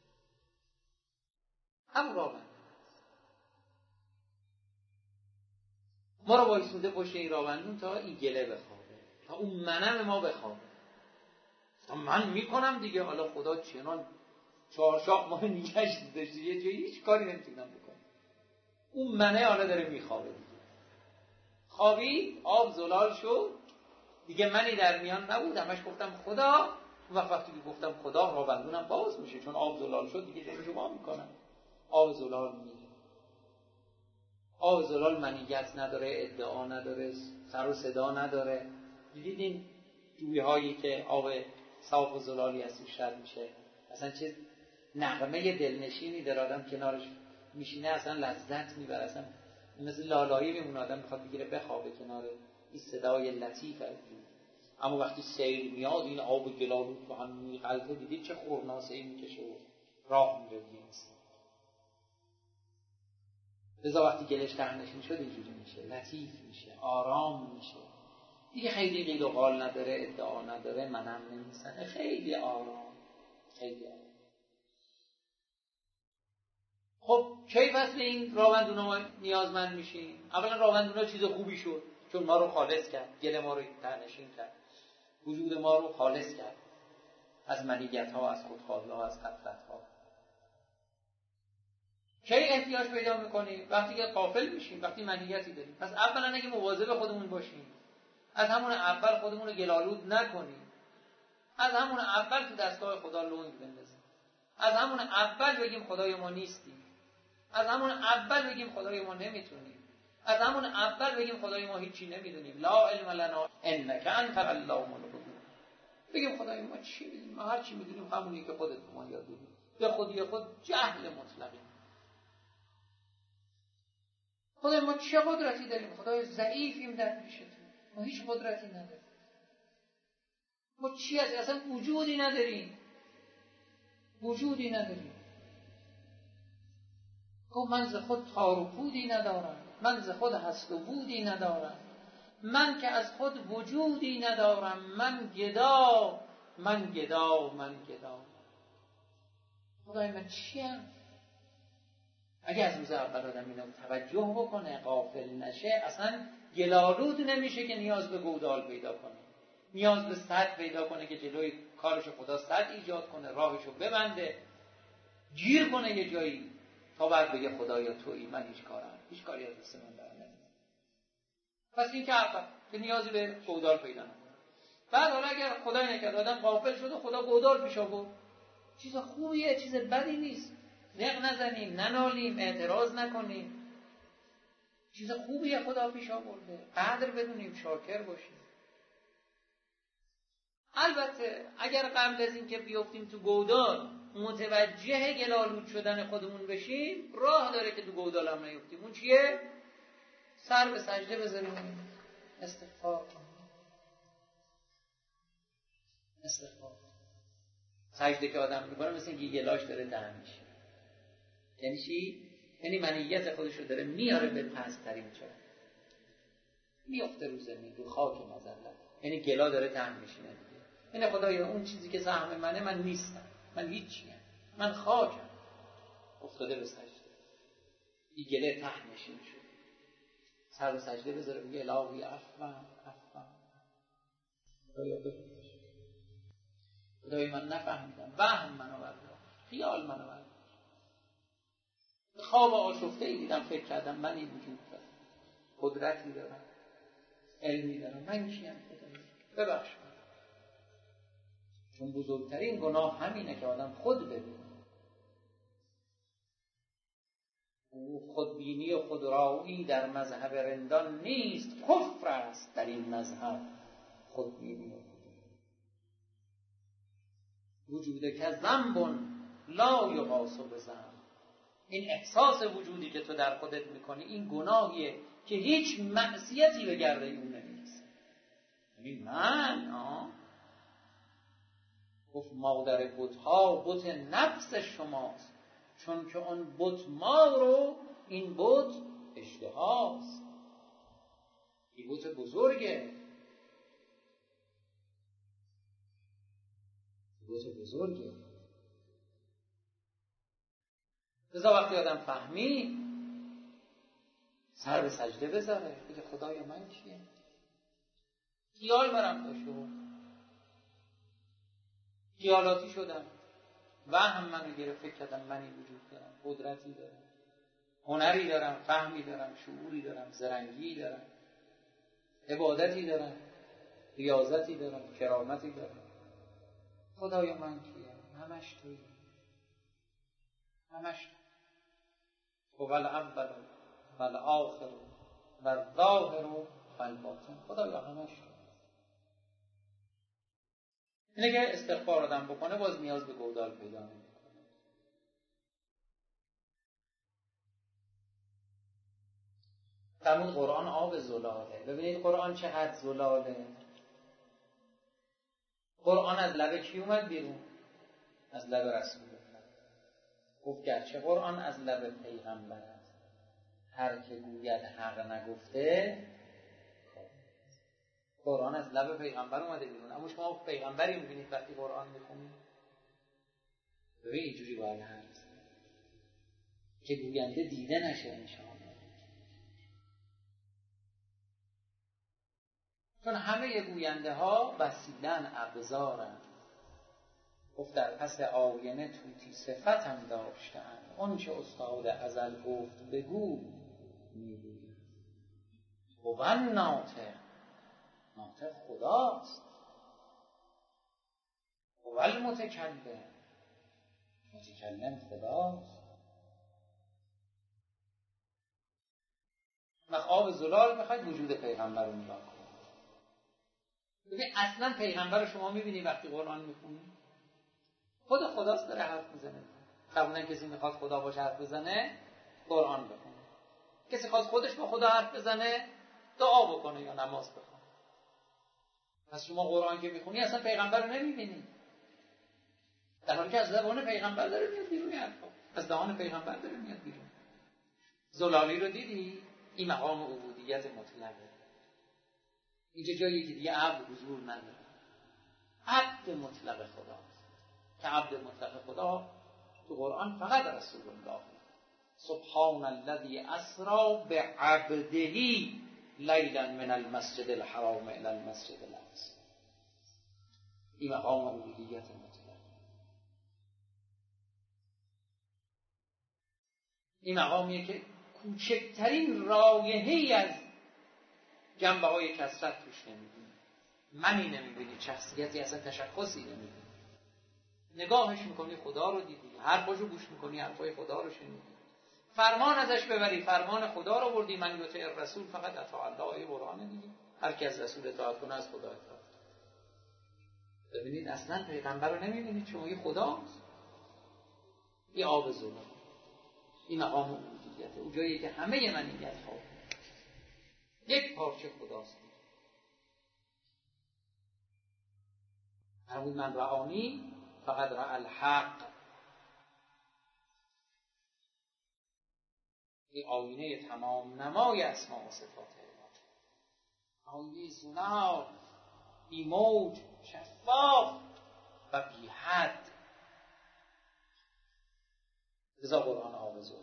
همون راهبندونه ما رو وایسونده پشت این راهبندون تا این گله بخوابه، تا اون منم ما بخوابه. تا من میکنم دیگه، حالا خدا چنان چهارشاق ما نگهش داشته یه جایی هیچ کاری نمیتونم بکنم. اون منه حالا داره میخوابه دیگه. خوابی، آب زلال شد دیگه، منی در میان نبود، همش گفتم خدا. و وقتی که گفتم خدا، راهبندونم باز میشه، چون آب زلال شد دیگه جایی شما میکنم، آب زلال میره. آب زلال منیت نداره، ادعا نداره، سر و صدا نداره. دیدید این جویهایی که آب صاف و زلالی از توش رد میشه، اصلا چه نغمه دلنشینی داره، آدم کنارش میشینه اصلا لذت میبره، اصلا مثل لالایی میمونه، آدم میخواد بگیره بخوابه کنار این صدای لطیف از جوی. اما وقتی سیل میاد این آب گلالود با هم میغلطه، دیدید چه خورناسه‌ای میکشه و راه میره دیگه. لذا وقتی گلش ته‌نشین شد اینجوری میشه، لطیف میشه، آرام میشه دیگه، خیلی قیل و قال نداره، ادعا نداره، منم نمیزنه، خیلی آرام، خیلی آرام. خب کی وصل این راوندونا ما نیازمند میشیم؟ اولا راوندونا چیز خوبی شد چون ما رو خالص کرد، گل ما رو ته‌نشین کرد، وجود ما رو خالص کرد از منیت ها، از خودخواهی ها، از غفلت ها. کی احتیاج پیدا میکنیم؟ وقتی که غافل میشیم، وقتی منیتی داریم. پس اولا اگه مواظب خودمون باشیم، از همون اول خودمون رو گلالود نکنیم، از همون اول تو دستگاه خدا لنگ بندازیم، از همون اول بگیم خدای ما نیستیم، از همون اول بگیم خدای ما نمیتونیم، از همون اول بگیم خدای ما هیچی نمیدونیم، لا علم لنا انک انت علام الغیوب. بگیم خدای ما چی میدونیم؟ ما هر چی میدونیم همونی که خودت ما یاد دادی. به خودی خود جهل مطلقه. خدای ما چه قدرتی داریم؟ خدای ضعیفیم در پیش تو، ما هیچ قدرتی نداریم، ما چی از اصلا وجودی نداریم، وجودی نداریم. گفت من ز خود تار و پودی ندارم، من ز خود هست و بودی ندارم، من که از خود وجودی ندارم، من گدا من گدا من گدا. خدای من چیم؟ اگه از روز اول آدم اینو توجه بکنه، غافل نشه، اصلا گلالود نمیشه که نیاز به گودال پیدا کنه، نیاز به سد پیدا کنه که جلوی کارش خدا سد ایجاد کنه، راهشو ببنده، گیر کنه یه جایی تا بعد بگه خدایا تویی، من هیچ کارم هیچ کاری از دست من برنمیاد. پس این که اول که نیازی به گودال پیدا نکنه. بعد حالا اگر خدای نکرد آدم غافل شد و خدا گودال پیش آورد، چیز خوبیه، چیز بدی نیست، نق نزنیم، ننالیم، اعتراض نکنیم، چیز خوبیه خدا پیش آورده، قدر بدونیم، شاکر باشیم. البته اگر قبل از این که بیفتیم تو گودال متوجه گلالود شدن خودمون بشیم، راه داره که تو گودال هم نیفتیم. اون چیه؟ سر به سجده بذاریم، استغفار کنیم، استغفار کنیم. سجده که آدم میکنه مثل اینکه گلاش داره دم میشه. یعنی چی؟ یعنی منیت خودش رو داره میاره به پست‌ترین جا، میفته رو زمین، رو خاک مذلت، یعنی گلا داره دم میشینه دیگه. یعنی خدایا اون چیزی که سهم منه من نیستم، من هیچیم، من خاکم. افتاده به سجده، این گله ته نشین شد، سر به سجده بذاره بگه الهی عفو عفو، خدایا ببخش، خدای من نفهمیدم، وهم منو برداشت، خیال منو برداشت، خواب آشفته ای دیدم، فکر کردم من این وجود دارم، قدرتی دارم، علمی دارم، من کیم خدایا ببخش من. چون بزرگترین گناه همینه که آدم خود ببینه. او خودبینی و خودرایی در مذهب رندان نیست، کفر است در این مذهب خودبینی و خودرایی. وجود که ذنبون لا یقاس بذنب، این احساس وجودی که تو در خودت میکنی این گناهیه که هیچ معصیتی به گرده اون نمیرسه. یعنی من آه گفت مادر بت‌ها بت نفس شماست، چون که آن بت ما رو، این بت اشتهاست. این بت بزرگه، بت بزرگه. لذا وقتی آدم فهمی سر به سجده بذاره، بگه خدایا من کیه؟ خیال برم داشته، خیالاتی شدم، وهم منو گرفت، فکر کردم منی وجود دارم، قدرتی دارم، هنری دارم، فهمی دارم، شعوری دارم، زرنگی دارم، عبادتی دارم، ریاضتی دارم، کرامتی دارم. خدایا من کیه؟ همش تویی، همش تو. اول اول والآخر والظاهر والباطن. خدایا همش اینه که استغفار آدم بکنه باز نیاز به گودال پیدا نمیکنه. فرمود قرآن آب زلاله. ببینید قرآن چه حد زلاله. قرآن از لب کی اومد بیرون؟ از لب رسول الله. گفت گرچه قرآن از لب پیغمبر است، هر که گوید حق نگفته. قرآن از لب پیغمبر اومده بیرون، اما شما پیغمبری میبینید وقتی قرآن میخونید؟ ببین اینجوری باید هست که گوینده دیده نشه انشاءالله. چون همه گوینده ها وسیلن ابزارن. گفت در پس آینه توتی صفتم داشتن، اون چه استاد ازل گفت بگو میگوی. و ناطق، ناطق خداست. و المتکلم، متکلم خداست. مخاب زلال میخواید وجود پیغمبر رو نگاه کنید. ببین اصلا پیغمبر رو شما میبینی وقتی قرآن میخونی؟ خود خداست داره حرف میزنه. قبلا کسی میخواد خدا باشه حرف بزنه قرآن بخونه، کسی خواست خودش با خدا حرف بزنه دعا بکنه یا نماز بخونه. پس شما قرآن که میخونی اصلا پیغمبر رو نمیبینی، در حالی که از زبان پیغمبر داره میاد بیرون، حرفا از دهان پیغمبر داره میاد بیرون. زلالی رو دیدی؟ این مقام عبودیت مطلقه. اینجا جایی که دیگه عبد حضور نداره، عبد مطلق خداست. که عبد مطلق خدا تو قرآن فقط رسول الله. سبحان الذی اسری بعبده لیلا من المسجد الحرام الى المسجد الاقصی. این مقام عبودیت مطلق. این مقامیه که کوچکترین رایحه‌ای از جنبه های کثرت توش نمیبینی، منی نمیبینی، شخصیتی اصلا تشخصی نمیبینی. نگاهش میکنی خدا رو دیدی، حرفاشو گوش میکنی حرفای خدا رو شنیدی، فرمان ازش ببری فرمان خدا رو بردی. من یطیع الرسول فقط اطاع الله. آیه قرآن دیگه، هر کی از رسول اطاعت کنه از خدا اطاعت. ببینید اصلا پیغمبر رو نمیبینید شما، یه خداست. یه آب زلال، این مقام عبودیته. اون جایی که همه منیت ها یک پارچه خداست. فرمود من رعانی فقط رأى الحق. این آینه تمام نمای اسماء و صفات الله، آینه زلال، بی موج، شفاف و بی حد. لذا قرآن آب زلال.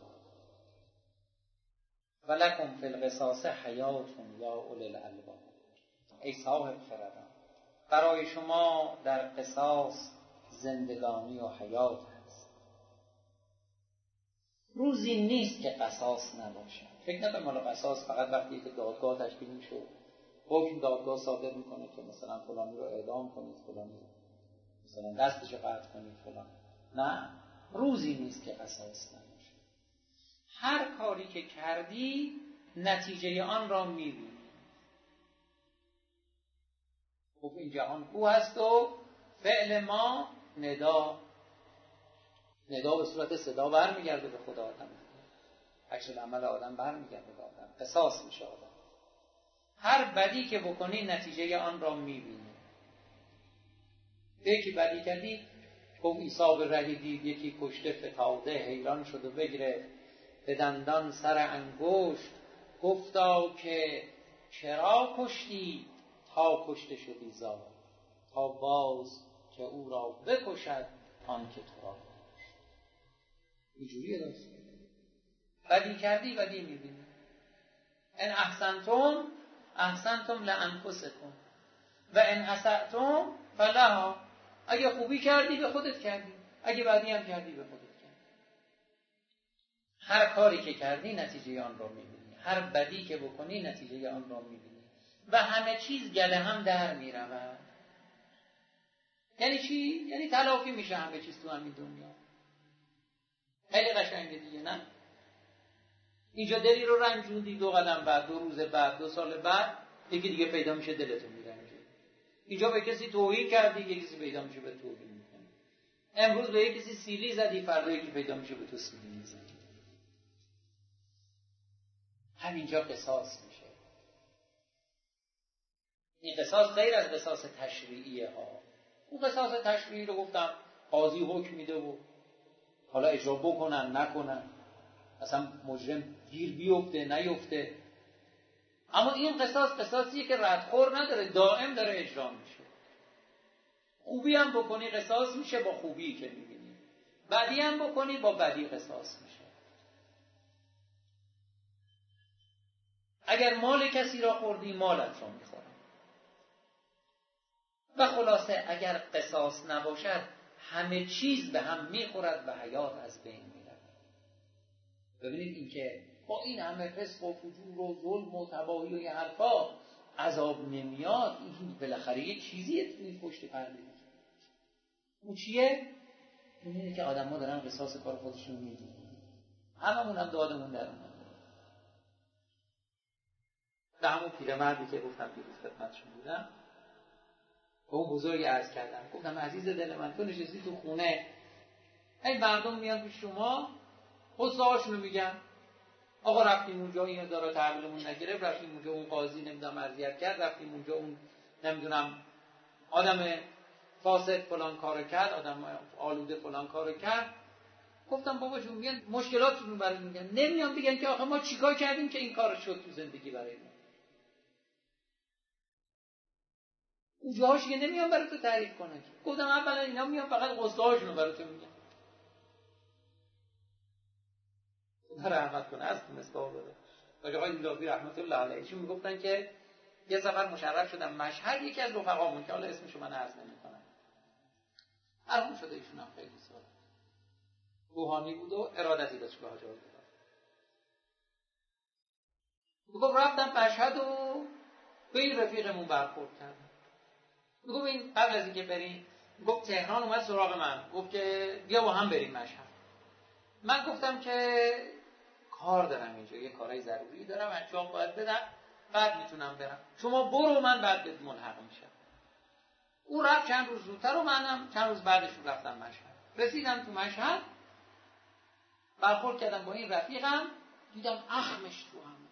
ولکم فی القصاص حیات یا اولی الالباب. ای صاحب خردان، برای شما در قصاص زندگانی و حیات هست. روزی نیست که قصاص نباشه. فکر نکنم مالا قصاص فقط وقتی که دادگاه تشکیل میشه، حکم دادگاه صادر میکنه که مثلا فلانی رو اعدام کنید، فلانی رو مثلا دستش قطع کنید فلان. نه، روزی نیست که قصاص نباشه. هر کاری که کردی نتیجه آن را میبینی. خب این جهان کو هست و فعل ما ندا. ندا به صورت صدا برمیگرده به خدا آدم، عکس العمل آدم برمیگرده به آدم، قصاص میشه آدم. هر بدی که بکنی نتیجه آن را میبینی. یکی بدی کردی، خب عیسی به رهی دید یکی کشته فتاده، حیران شد و بگره به دندان سر انگشت، گفتا که چرا کشتی تا کشته شدی زار، تا باز که او را بکشد آن که تو را. اینجوریه داشت. بدی کردی بدی میبینی. ان احسنتم احسنتم لانفسکم و ان اسأتم فلها. اگه خوبی کردی به خودت کردی، اگه بدی هم کردی به خودت کردی. هر کاری که کردی نتیجه آن را میبینی، هر بدی که بکنی نتیجه آن را میبینی و همه چیز گله هم در میرود. یعنی چی؟ یعنی تلافی میشه همه چیز تو همین دنیا. خیلی قشنگه دیگه، نه؟ اینجا دلی رو رنجوندی، دو قدم بعد، دو روز بعد، دو سال بعد یکی دیگه پیدا میشه دلتون میرنجه. اینجا به کسی توهین کردی، یکی کسی پیدا میشه به توهین میکنه. امروز به یکی کسی سیلی زدی، فردا یکی پیدا میشه به تو سیلی میزنی. همینجا قصاص میشه. این قصاص غیر از قصاص تشریعیه ها. اون قصاص تشریعی رو گفتم قاضی حکم میده و حالا اجرا بکنن نکنن، اصلا مجرم گیر بیفته نیفته. اما این قصاص قصاصیه که ردخور نداره، دائم داره اجرا میشه. خوبی هم بکنی قصاص میشه با خوبی که میبینی، بدی هم بکنی با بدی قصاص میشه. اگر مال کسی را خوردی مالت را میخورن. و خلاصه اگر قصاص نباشد همه چیز به هم میخورد و حیات از بین میرود. ببینید این که با این همه فسق و فجور و ظلم و تباهی و یه حرفا عذاب نمیاد، این بالاخره یه چیزیه توی پشت پرده. اون چیه؟ اینه که آدم ها دارن قصاص کار خودشون میدونن. هممون هم دادمون در اومد. به همون پیرمردی که گفتم دیروز خدمتشون بودم، به اون بزرگی عرض کردم، گفتم عزیز دل من، تو نشستی تو خونه، این مردم میان پیش شما قصه هاشونو میگن، آقا رفتیم اونجا این اداره تحویلمون نگرفت، رفتیم اونجا اون قاضی نمیدونم اذیت کرد، رفتیم اونجا اون نمیدونم آدم فاسد فلان کارو کرد، آدم آلوده فلان کارو کرد. گفتم بابا جون میان مشکلاتتون رو برای میگن، نمیان بگن که آخه ما چیکار کردیم که این کارو شد تو زندگی برای ما. اونجاهاش که نمیان برای تو تعریف کنن. گفتم اولا اینا میان فقط قصه هاشون رو برای تو میگن. خدا رحمت کنه از مصباح بده. آقای ایلاوی رحمت الله علیه ایشون میگفتن که یه سفر مشرف شدم مشهد، یکی از رفقامون که حالا اسمشو من عرض نمی‌کنم، مرحوم شده ایشون هم خیلی سال روحانی بود و ارادتی داشت به حاجی بود. میگفت رفتم مشهد و به این رفیقمون برخورد کردم. میگفت این قبل از اینکه بریم، گفت تهران اومد سراغ من، گفت که بیا با هم بریم مشهد. من گفتم که کار دارم اینجا، یه کارهای ضروری دارم انجام باید بدم، بعد میتونم برم، شما برو من بعد بهت ملحق میشم. او رفت چند روز زودتر و منم چند روز بعدش رفتم مشهد. رسیدم تو مشهد، برخورد کردم با این رفیقم، دیدم اخمش تو همه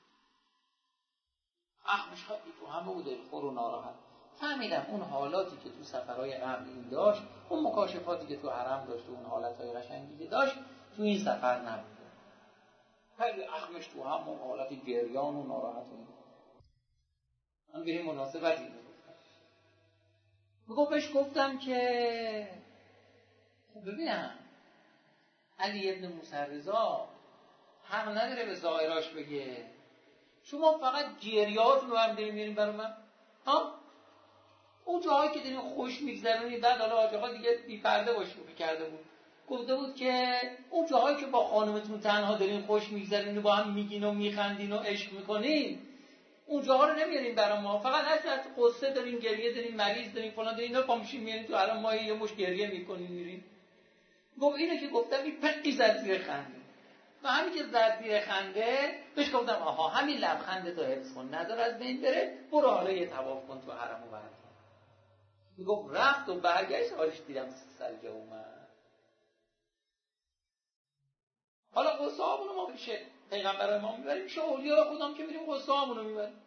اخمش خیلی تو همه و دلخور و ناراحت. فهمیدم اون حالاتی که تو سفرهای قبل این داشت، اون مکاشفاتی که تو حرم داشت و اون حالتهای قشنگی که داشت تو این سفر نبود. خیلی اخمش تو هم و حالت گریان و ناراحت و این. من به این مناسبتی میگفتم. میگو بهش گفتم که ببینم علی ابن موسی رضا حق نداره به ظاهراش بگه شما فقط گریات رو هم داریم میریم برای من ها؟ اون جاهایی که داریم خوش میگذرونی، بعد حالا آجاقا دیگه بی پرده باش کرده بود، گفته بود که اون جاهایی که با خانمتون تنها دارین خوش میگذرونی، با هم میگین و میخندین و عشق میکنین، اون جاها رو نمیارین برای ما، فقط هر وقت قصه دارین، گریه دارین، مریض دارین، فلان دارین، اینا پامشین میارین تو الان ما یه مش گریه میکنین میرین. گفت اینه که گفتم این پقی زد زیر خنده. و همین که زد زیر خنده بهش گفتم آها همین لبخنده تو حفظ کن، نذار از بین بره، برو حالا یه طواف کن تو حرم و برگرد. میگفت رفت و برگشت، حالش دیدم سرجا اومد. حالا قصه هامونو ما پیش پیغمبر ما میبریم، پیش اولیاء خودم که میریم قصه هامونو میبریم.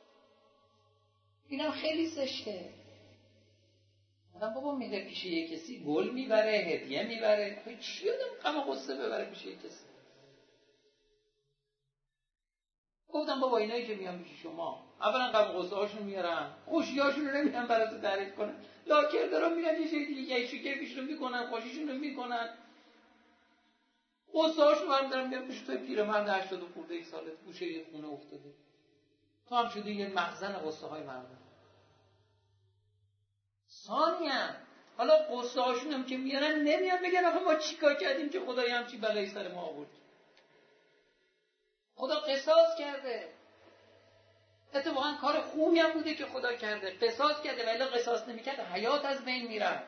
اینم خیلی زشته. آدم بابا میره پیش یک کسی گل میبره، هدیه میبره، خیلی چی آدم غم قصه ببره پیش یک کسی؟ گفتم بابا اینایی که میان پیش شما اولا غم قصه هاشون میارن، خوشی هاشون رو نمیان برای تو تعریف کنن، لاکر دارن میرن یه شکلی دیگه شکیفشون میکنن، خوشیشون رو میکنن، قصه هاشون برم دارم میان پیش توی پیرمرد هشتاد و خورده یک سالت گوشه یه خونه افتاده، تو هم شده یه مخزن قصه های مردم. ثانیاً حالا قصه هاشون هم که میارن نمیان بگن آخه ما چیکار کردیم که خدای همچی بلایی سر ما آورد. خدا قصاص کرده، اتفاقا کار خوبی هم بوده که خدا کرده، قصاص کرده، ولی قصاص نمیکرد حیات از بین میره،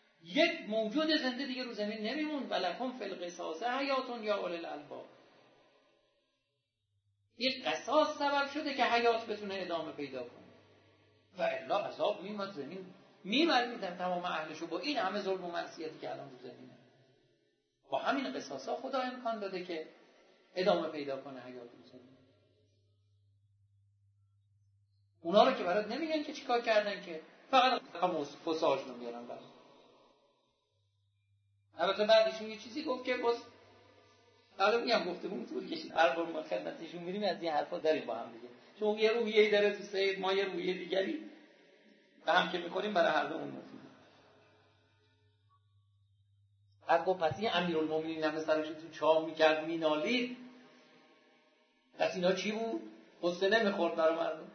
یک موجود زنده دیگه رو زمین نمیمون. ولکم فی القصاص حیاتون یا اولی الالباب. این قصاص سبب شده که حیات بتونه ادامه پیدا کنه و الا عذاب میماد، زمین میمالیدن تمام اهلشو با این همه ظلم و معصیتی که الان رو زمینه. با همین قصاصا خدا امکان داده که ادامه پیدا کنه حیات رو زمین. اونا رو که برات نمیگن که چیکار کردن، که فقط همون فساج رو میارن برات. البته بعدشون یه چیزی گفت که باز حالا میگم گفته بود طول کشید، هر بار ما خدمتشون میریم از این حرفا داریم با هم دیگه، چون یه روحیه‌ای داره تو سید، ما یه روحیه دیگری به هم که میکنیم برای هر دومون مفیده. از گفت پس این امیرالمومنین هم سرش تو چاه میکرد مینالید، پس اینا چی بود؟ قصه نمیخورد برای مردم.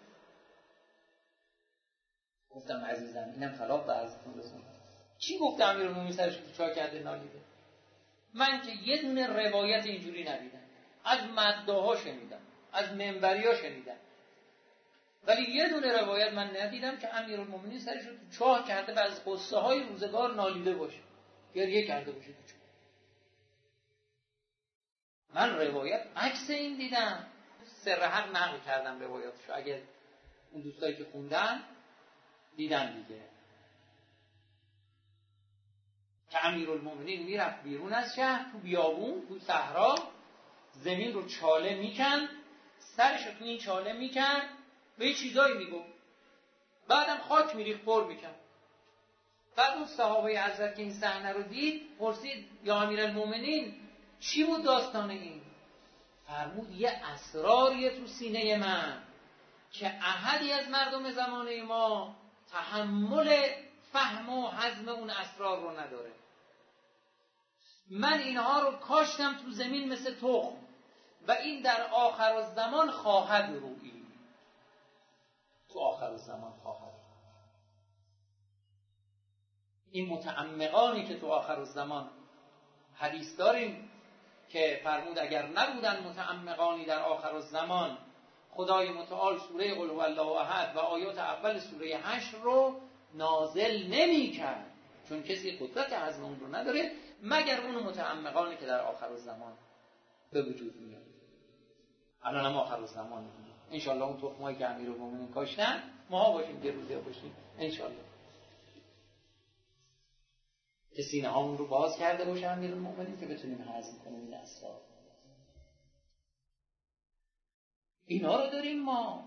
گفتم عزیزم اینم خلاف به عرضتون رسوندم. چی گفت امیرالمومنین سرش تو چاه کرده نالیده؟ من که یه دونه روایت اینجوری ندیدم، از مداها شنیدم، از منبریا شنیدم، ولی یه دونه روایت من ندیدم که امیرالمومنین سرش رو تو چاه کرده و از قصه های روزگار نالیده باشه، گریه کرده باشه تو چاه. من روایت عکس این دیدم، سر حق نقل کردم روایاتشو، اگه اون دوستایی که خوندن دیدن دیگه، که امیرالمومنین میرفت بیرون از شهر، تو بیابون، تو صحرا، زمین رو چاله میکن، سرش رو تو این چاله میکن و یه چیزایی میگفت، بعدم خاک میریخت پر میکن. بعد اون صحابه حضرت که این صحنه رو دید پرسید یا امیرالمومنین چی بود داستان این؟ فرمود یه اسراریه تو سینه من که احدی از مردم زمانه ما تحمل فهم و هضم اون اسرار رو نداره. من اینها رو کاشتم تو زمین مثل تخم و این در آخر الزمان خواهد رویید. تو آخر الزمان خواهد. این متعمقانی که تو آخر الزمان حدیث داریم که فرمود اگر نبودن متعمقانی در آخر الزمان، خدای متعال سوره قل هو الله احد و آیات اول سوره حشر رو نازل نمی کرد، چون کسی قدرت هضم اون رو نداره مگر اون متعمقانی که در آخر الزمان به وجود میاد. الان هم آخر الزمان میگه ان شاء الله اون تخمایی که امیرالمومنین کاشتن ما باشیم، یه روزی باشیم ان شاء الله، که سینه هامون رو باز کرده باشه امیرالمومنین که بتونیم هضم کنیم این اسرار. اینا رو داریم ما.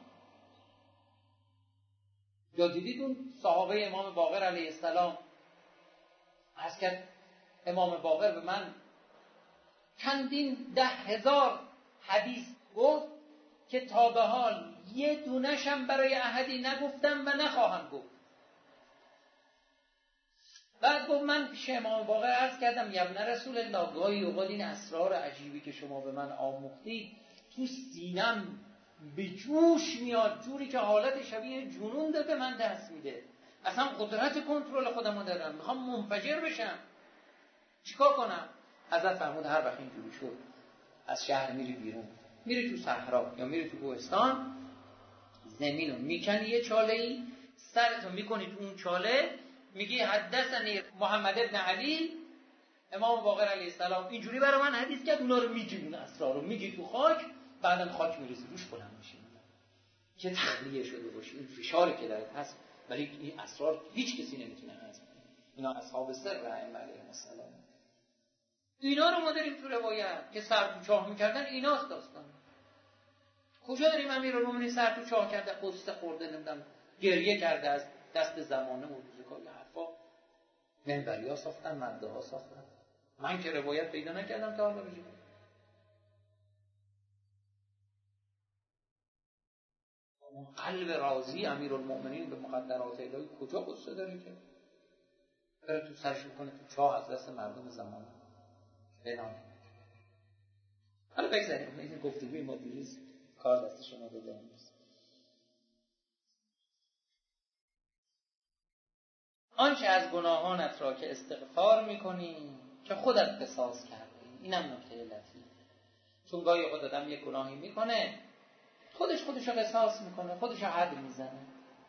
یا دیدید اون صحابه امام باقر علیه السلام، عرض کرد امام باقر به من چندین ده هزار حدیث گفت که تا به حال یه دونشم برای احدی نگفتم و نخواهم گفت. بعد گفت من پیش امام باقر عرض کردم یا ابن رسول الله، گاهی اوقات این اسرار عجیبی که شما به من آموختید تو سینم به جوش میاد، جوری که حالت شبیه جنون ده به من دست میده، اصلا قدرت کنترل خودم رو دارم، میخوام منفجر بشم، چیکار کنم؟ حضرت فرمود هر وقت اینجوری شد از شهر میری بیرون، میری تو صحرا یا میری تو کوهستان، زمین رو میکنی یه چاله ای، سرتو میکنی تو اون چاله، میگی حدثنی محمد ابن علی امام باقر علیه السلام اینجوری برای من حدیث کرد، اونا رو میگی، اون اسرار رو میگی تو خاک، بعدم خاک میریزی روش بلند میشی که تخلیه شده باشی، این فشاری که درت هست، ولی این اسرار هیچ کسی نمیتونه هضم کنه. اینا اصحاب سر ائمه علیهم السلام. اینا رو ما داریم تو روایت که سر تو چاه میکردن، ایناست داستان. کجا داریم امیرالمومنین سر تو چاه کرده، قصه خورده، نمیدونم گریه کرده از دست زمانه و روزگار، حرفا منبریا ساختن، مده ها ساختن. من که روایت پیدا نکردم تا حالا بجید. اون قلب راضی امیرالمومنین به مقدرات الهی کجا قصه داره که بره تو سرش میکنه تو چاه از دست مردم زمانه بنام. حالا بگذاریم این گفتگوی ما دیروز کار دست شما رو داریم. آنچه از گناهانت را که استغفار میکنی که خودت قصاص کردی، اینم نکته لطیفه، چون گاهی خود آدم یک گناهی میکنه خودش خودش رو قصاص میکنه، خودش رو حد میزنه.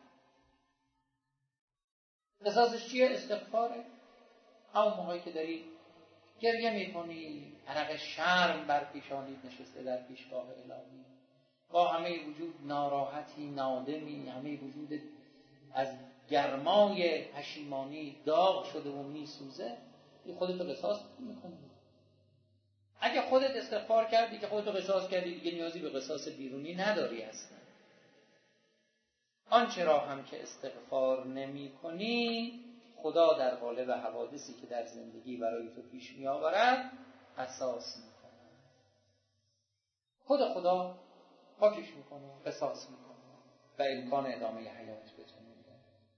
قصاصش چیه؟ استغفاره. همون موقعی که داری گریه میکنی، عرق شرم بر پیشانیت نشسته در پیشگاه الهی، با همه وجود ناراحتی، نادمی، همه وجود از گرمای پشیمانی داغ شده و میسوزه، این خودتو قصاص میکنی. اگه خودت استغفار کردی که خودتو قصاص کردی، دیگه نیازی به قصاص بیرونی نداری اصلا. آنچه را هم که استغفار نمی کنی، خدا در قالب حوادثی که در زندگی برای تو پیش می آورد قصاص می کنه. خود خدا پاکش می کنه، قصاص می کنه و امکان ادامه حیات بتونه میده.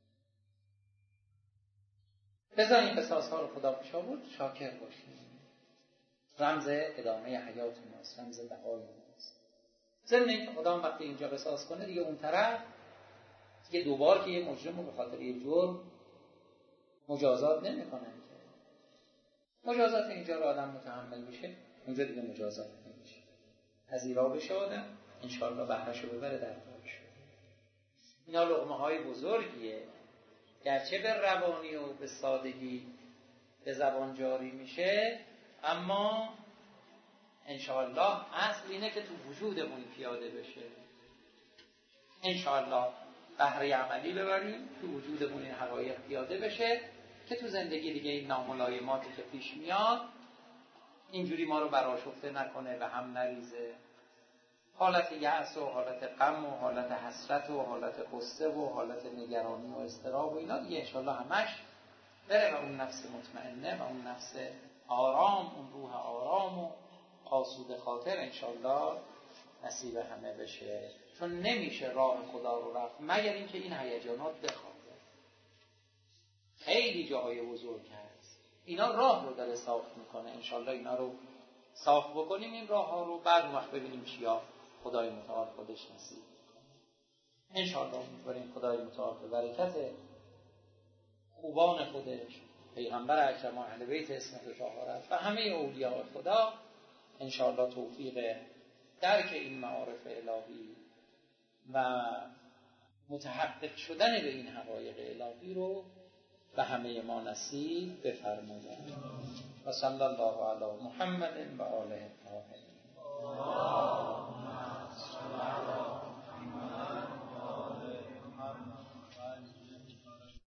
لذا این قصاص ها رو خدا پیش آورد، شاکر باشیم. رمز ادامه حیات ماست، رمز بقای ماست. ضمن اینکه خدا وقتی اینجا قصاص کنه، دیگه اون طرف دیگه دوبار که یه مجرم رو به خاطر یه جرم مجازات نمی‌کنن که مجازات اینجا رو آدم متحمل بشه، اونجا دیگه مجازات نمیشه. پذیرا بشه آدم، انشاءالله بهره‌شو ببره در کارش. اینا لقمه‌های بزرگیه، گرچه به روانی و به سادگی به زبان جاری میشه، اما انشاءالله اصل اینه که تو وجودمون پیاده بشه. انشاءالله بهره عملی ببریم، تو وجودمون این حقایق پیاده بشه که تو زندگی دیگه این ناملایماتی که پیش میاد اینجوری ما رو برآشفته نکنه، به هم نریزه. حالت یأس و حالت غم و حالت حسرت و حالت غصه و حالت نگرانی و اضطراب و اینا دیگه انشاءالله همش بره و اون نفس مطمئنه و اون نفس آرام، اون روح آرام و آسوده خاطر انشاءالله نصیب همه بشه. چون نمیشه راه خدا رو رفت مگر اینکه این هیجانات بخوابه. خیلی جاهای بزرگ هست، اینا راه رو داره صاف میکنه. انشاءالله اینا رو صاف بکنیم، این راه ها رو، بعد وقت ببینیم چیا خدای متعال خودش نصیب میکنه. انشاءالله امیدواریم خدای متعال به برکت خوبان خودش، پیغمبر اکرم و اهل بیت اسمت و طهارت و همه اولیاء خدا، انشاءالله توفیق درک این معارف الهی و متحقق شدن به این حقایق الهی رو به همه ما نصیب بفرماید. و صلی الله علی محمد و آله.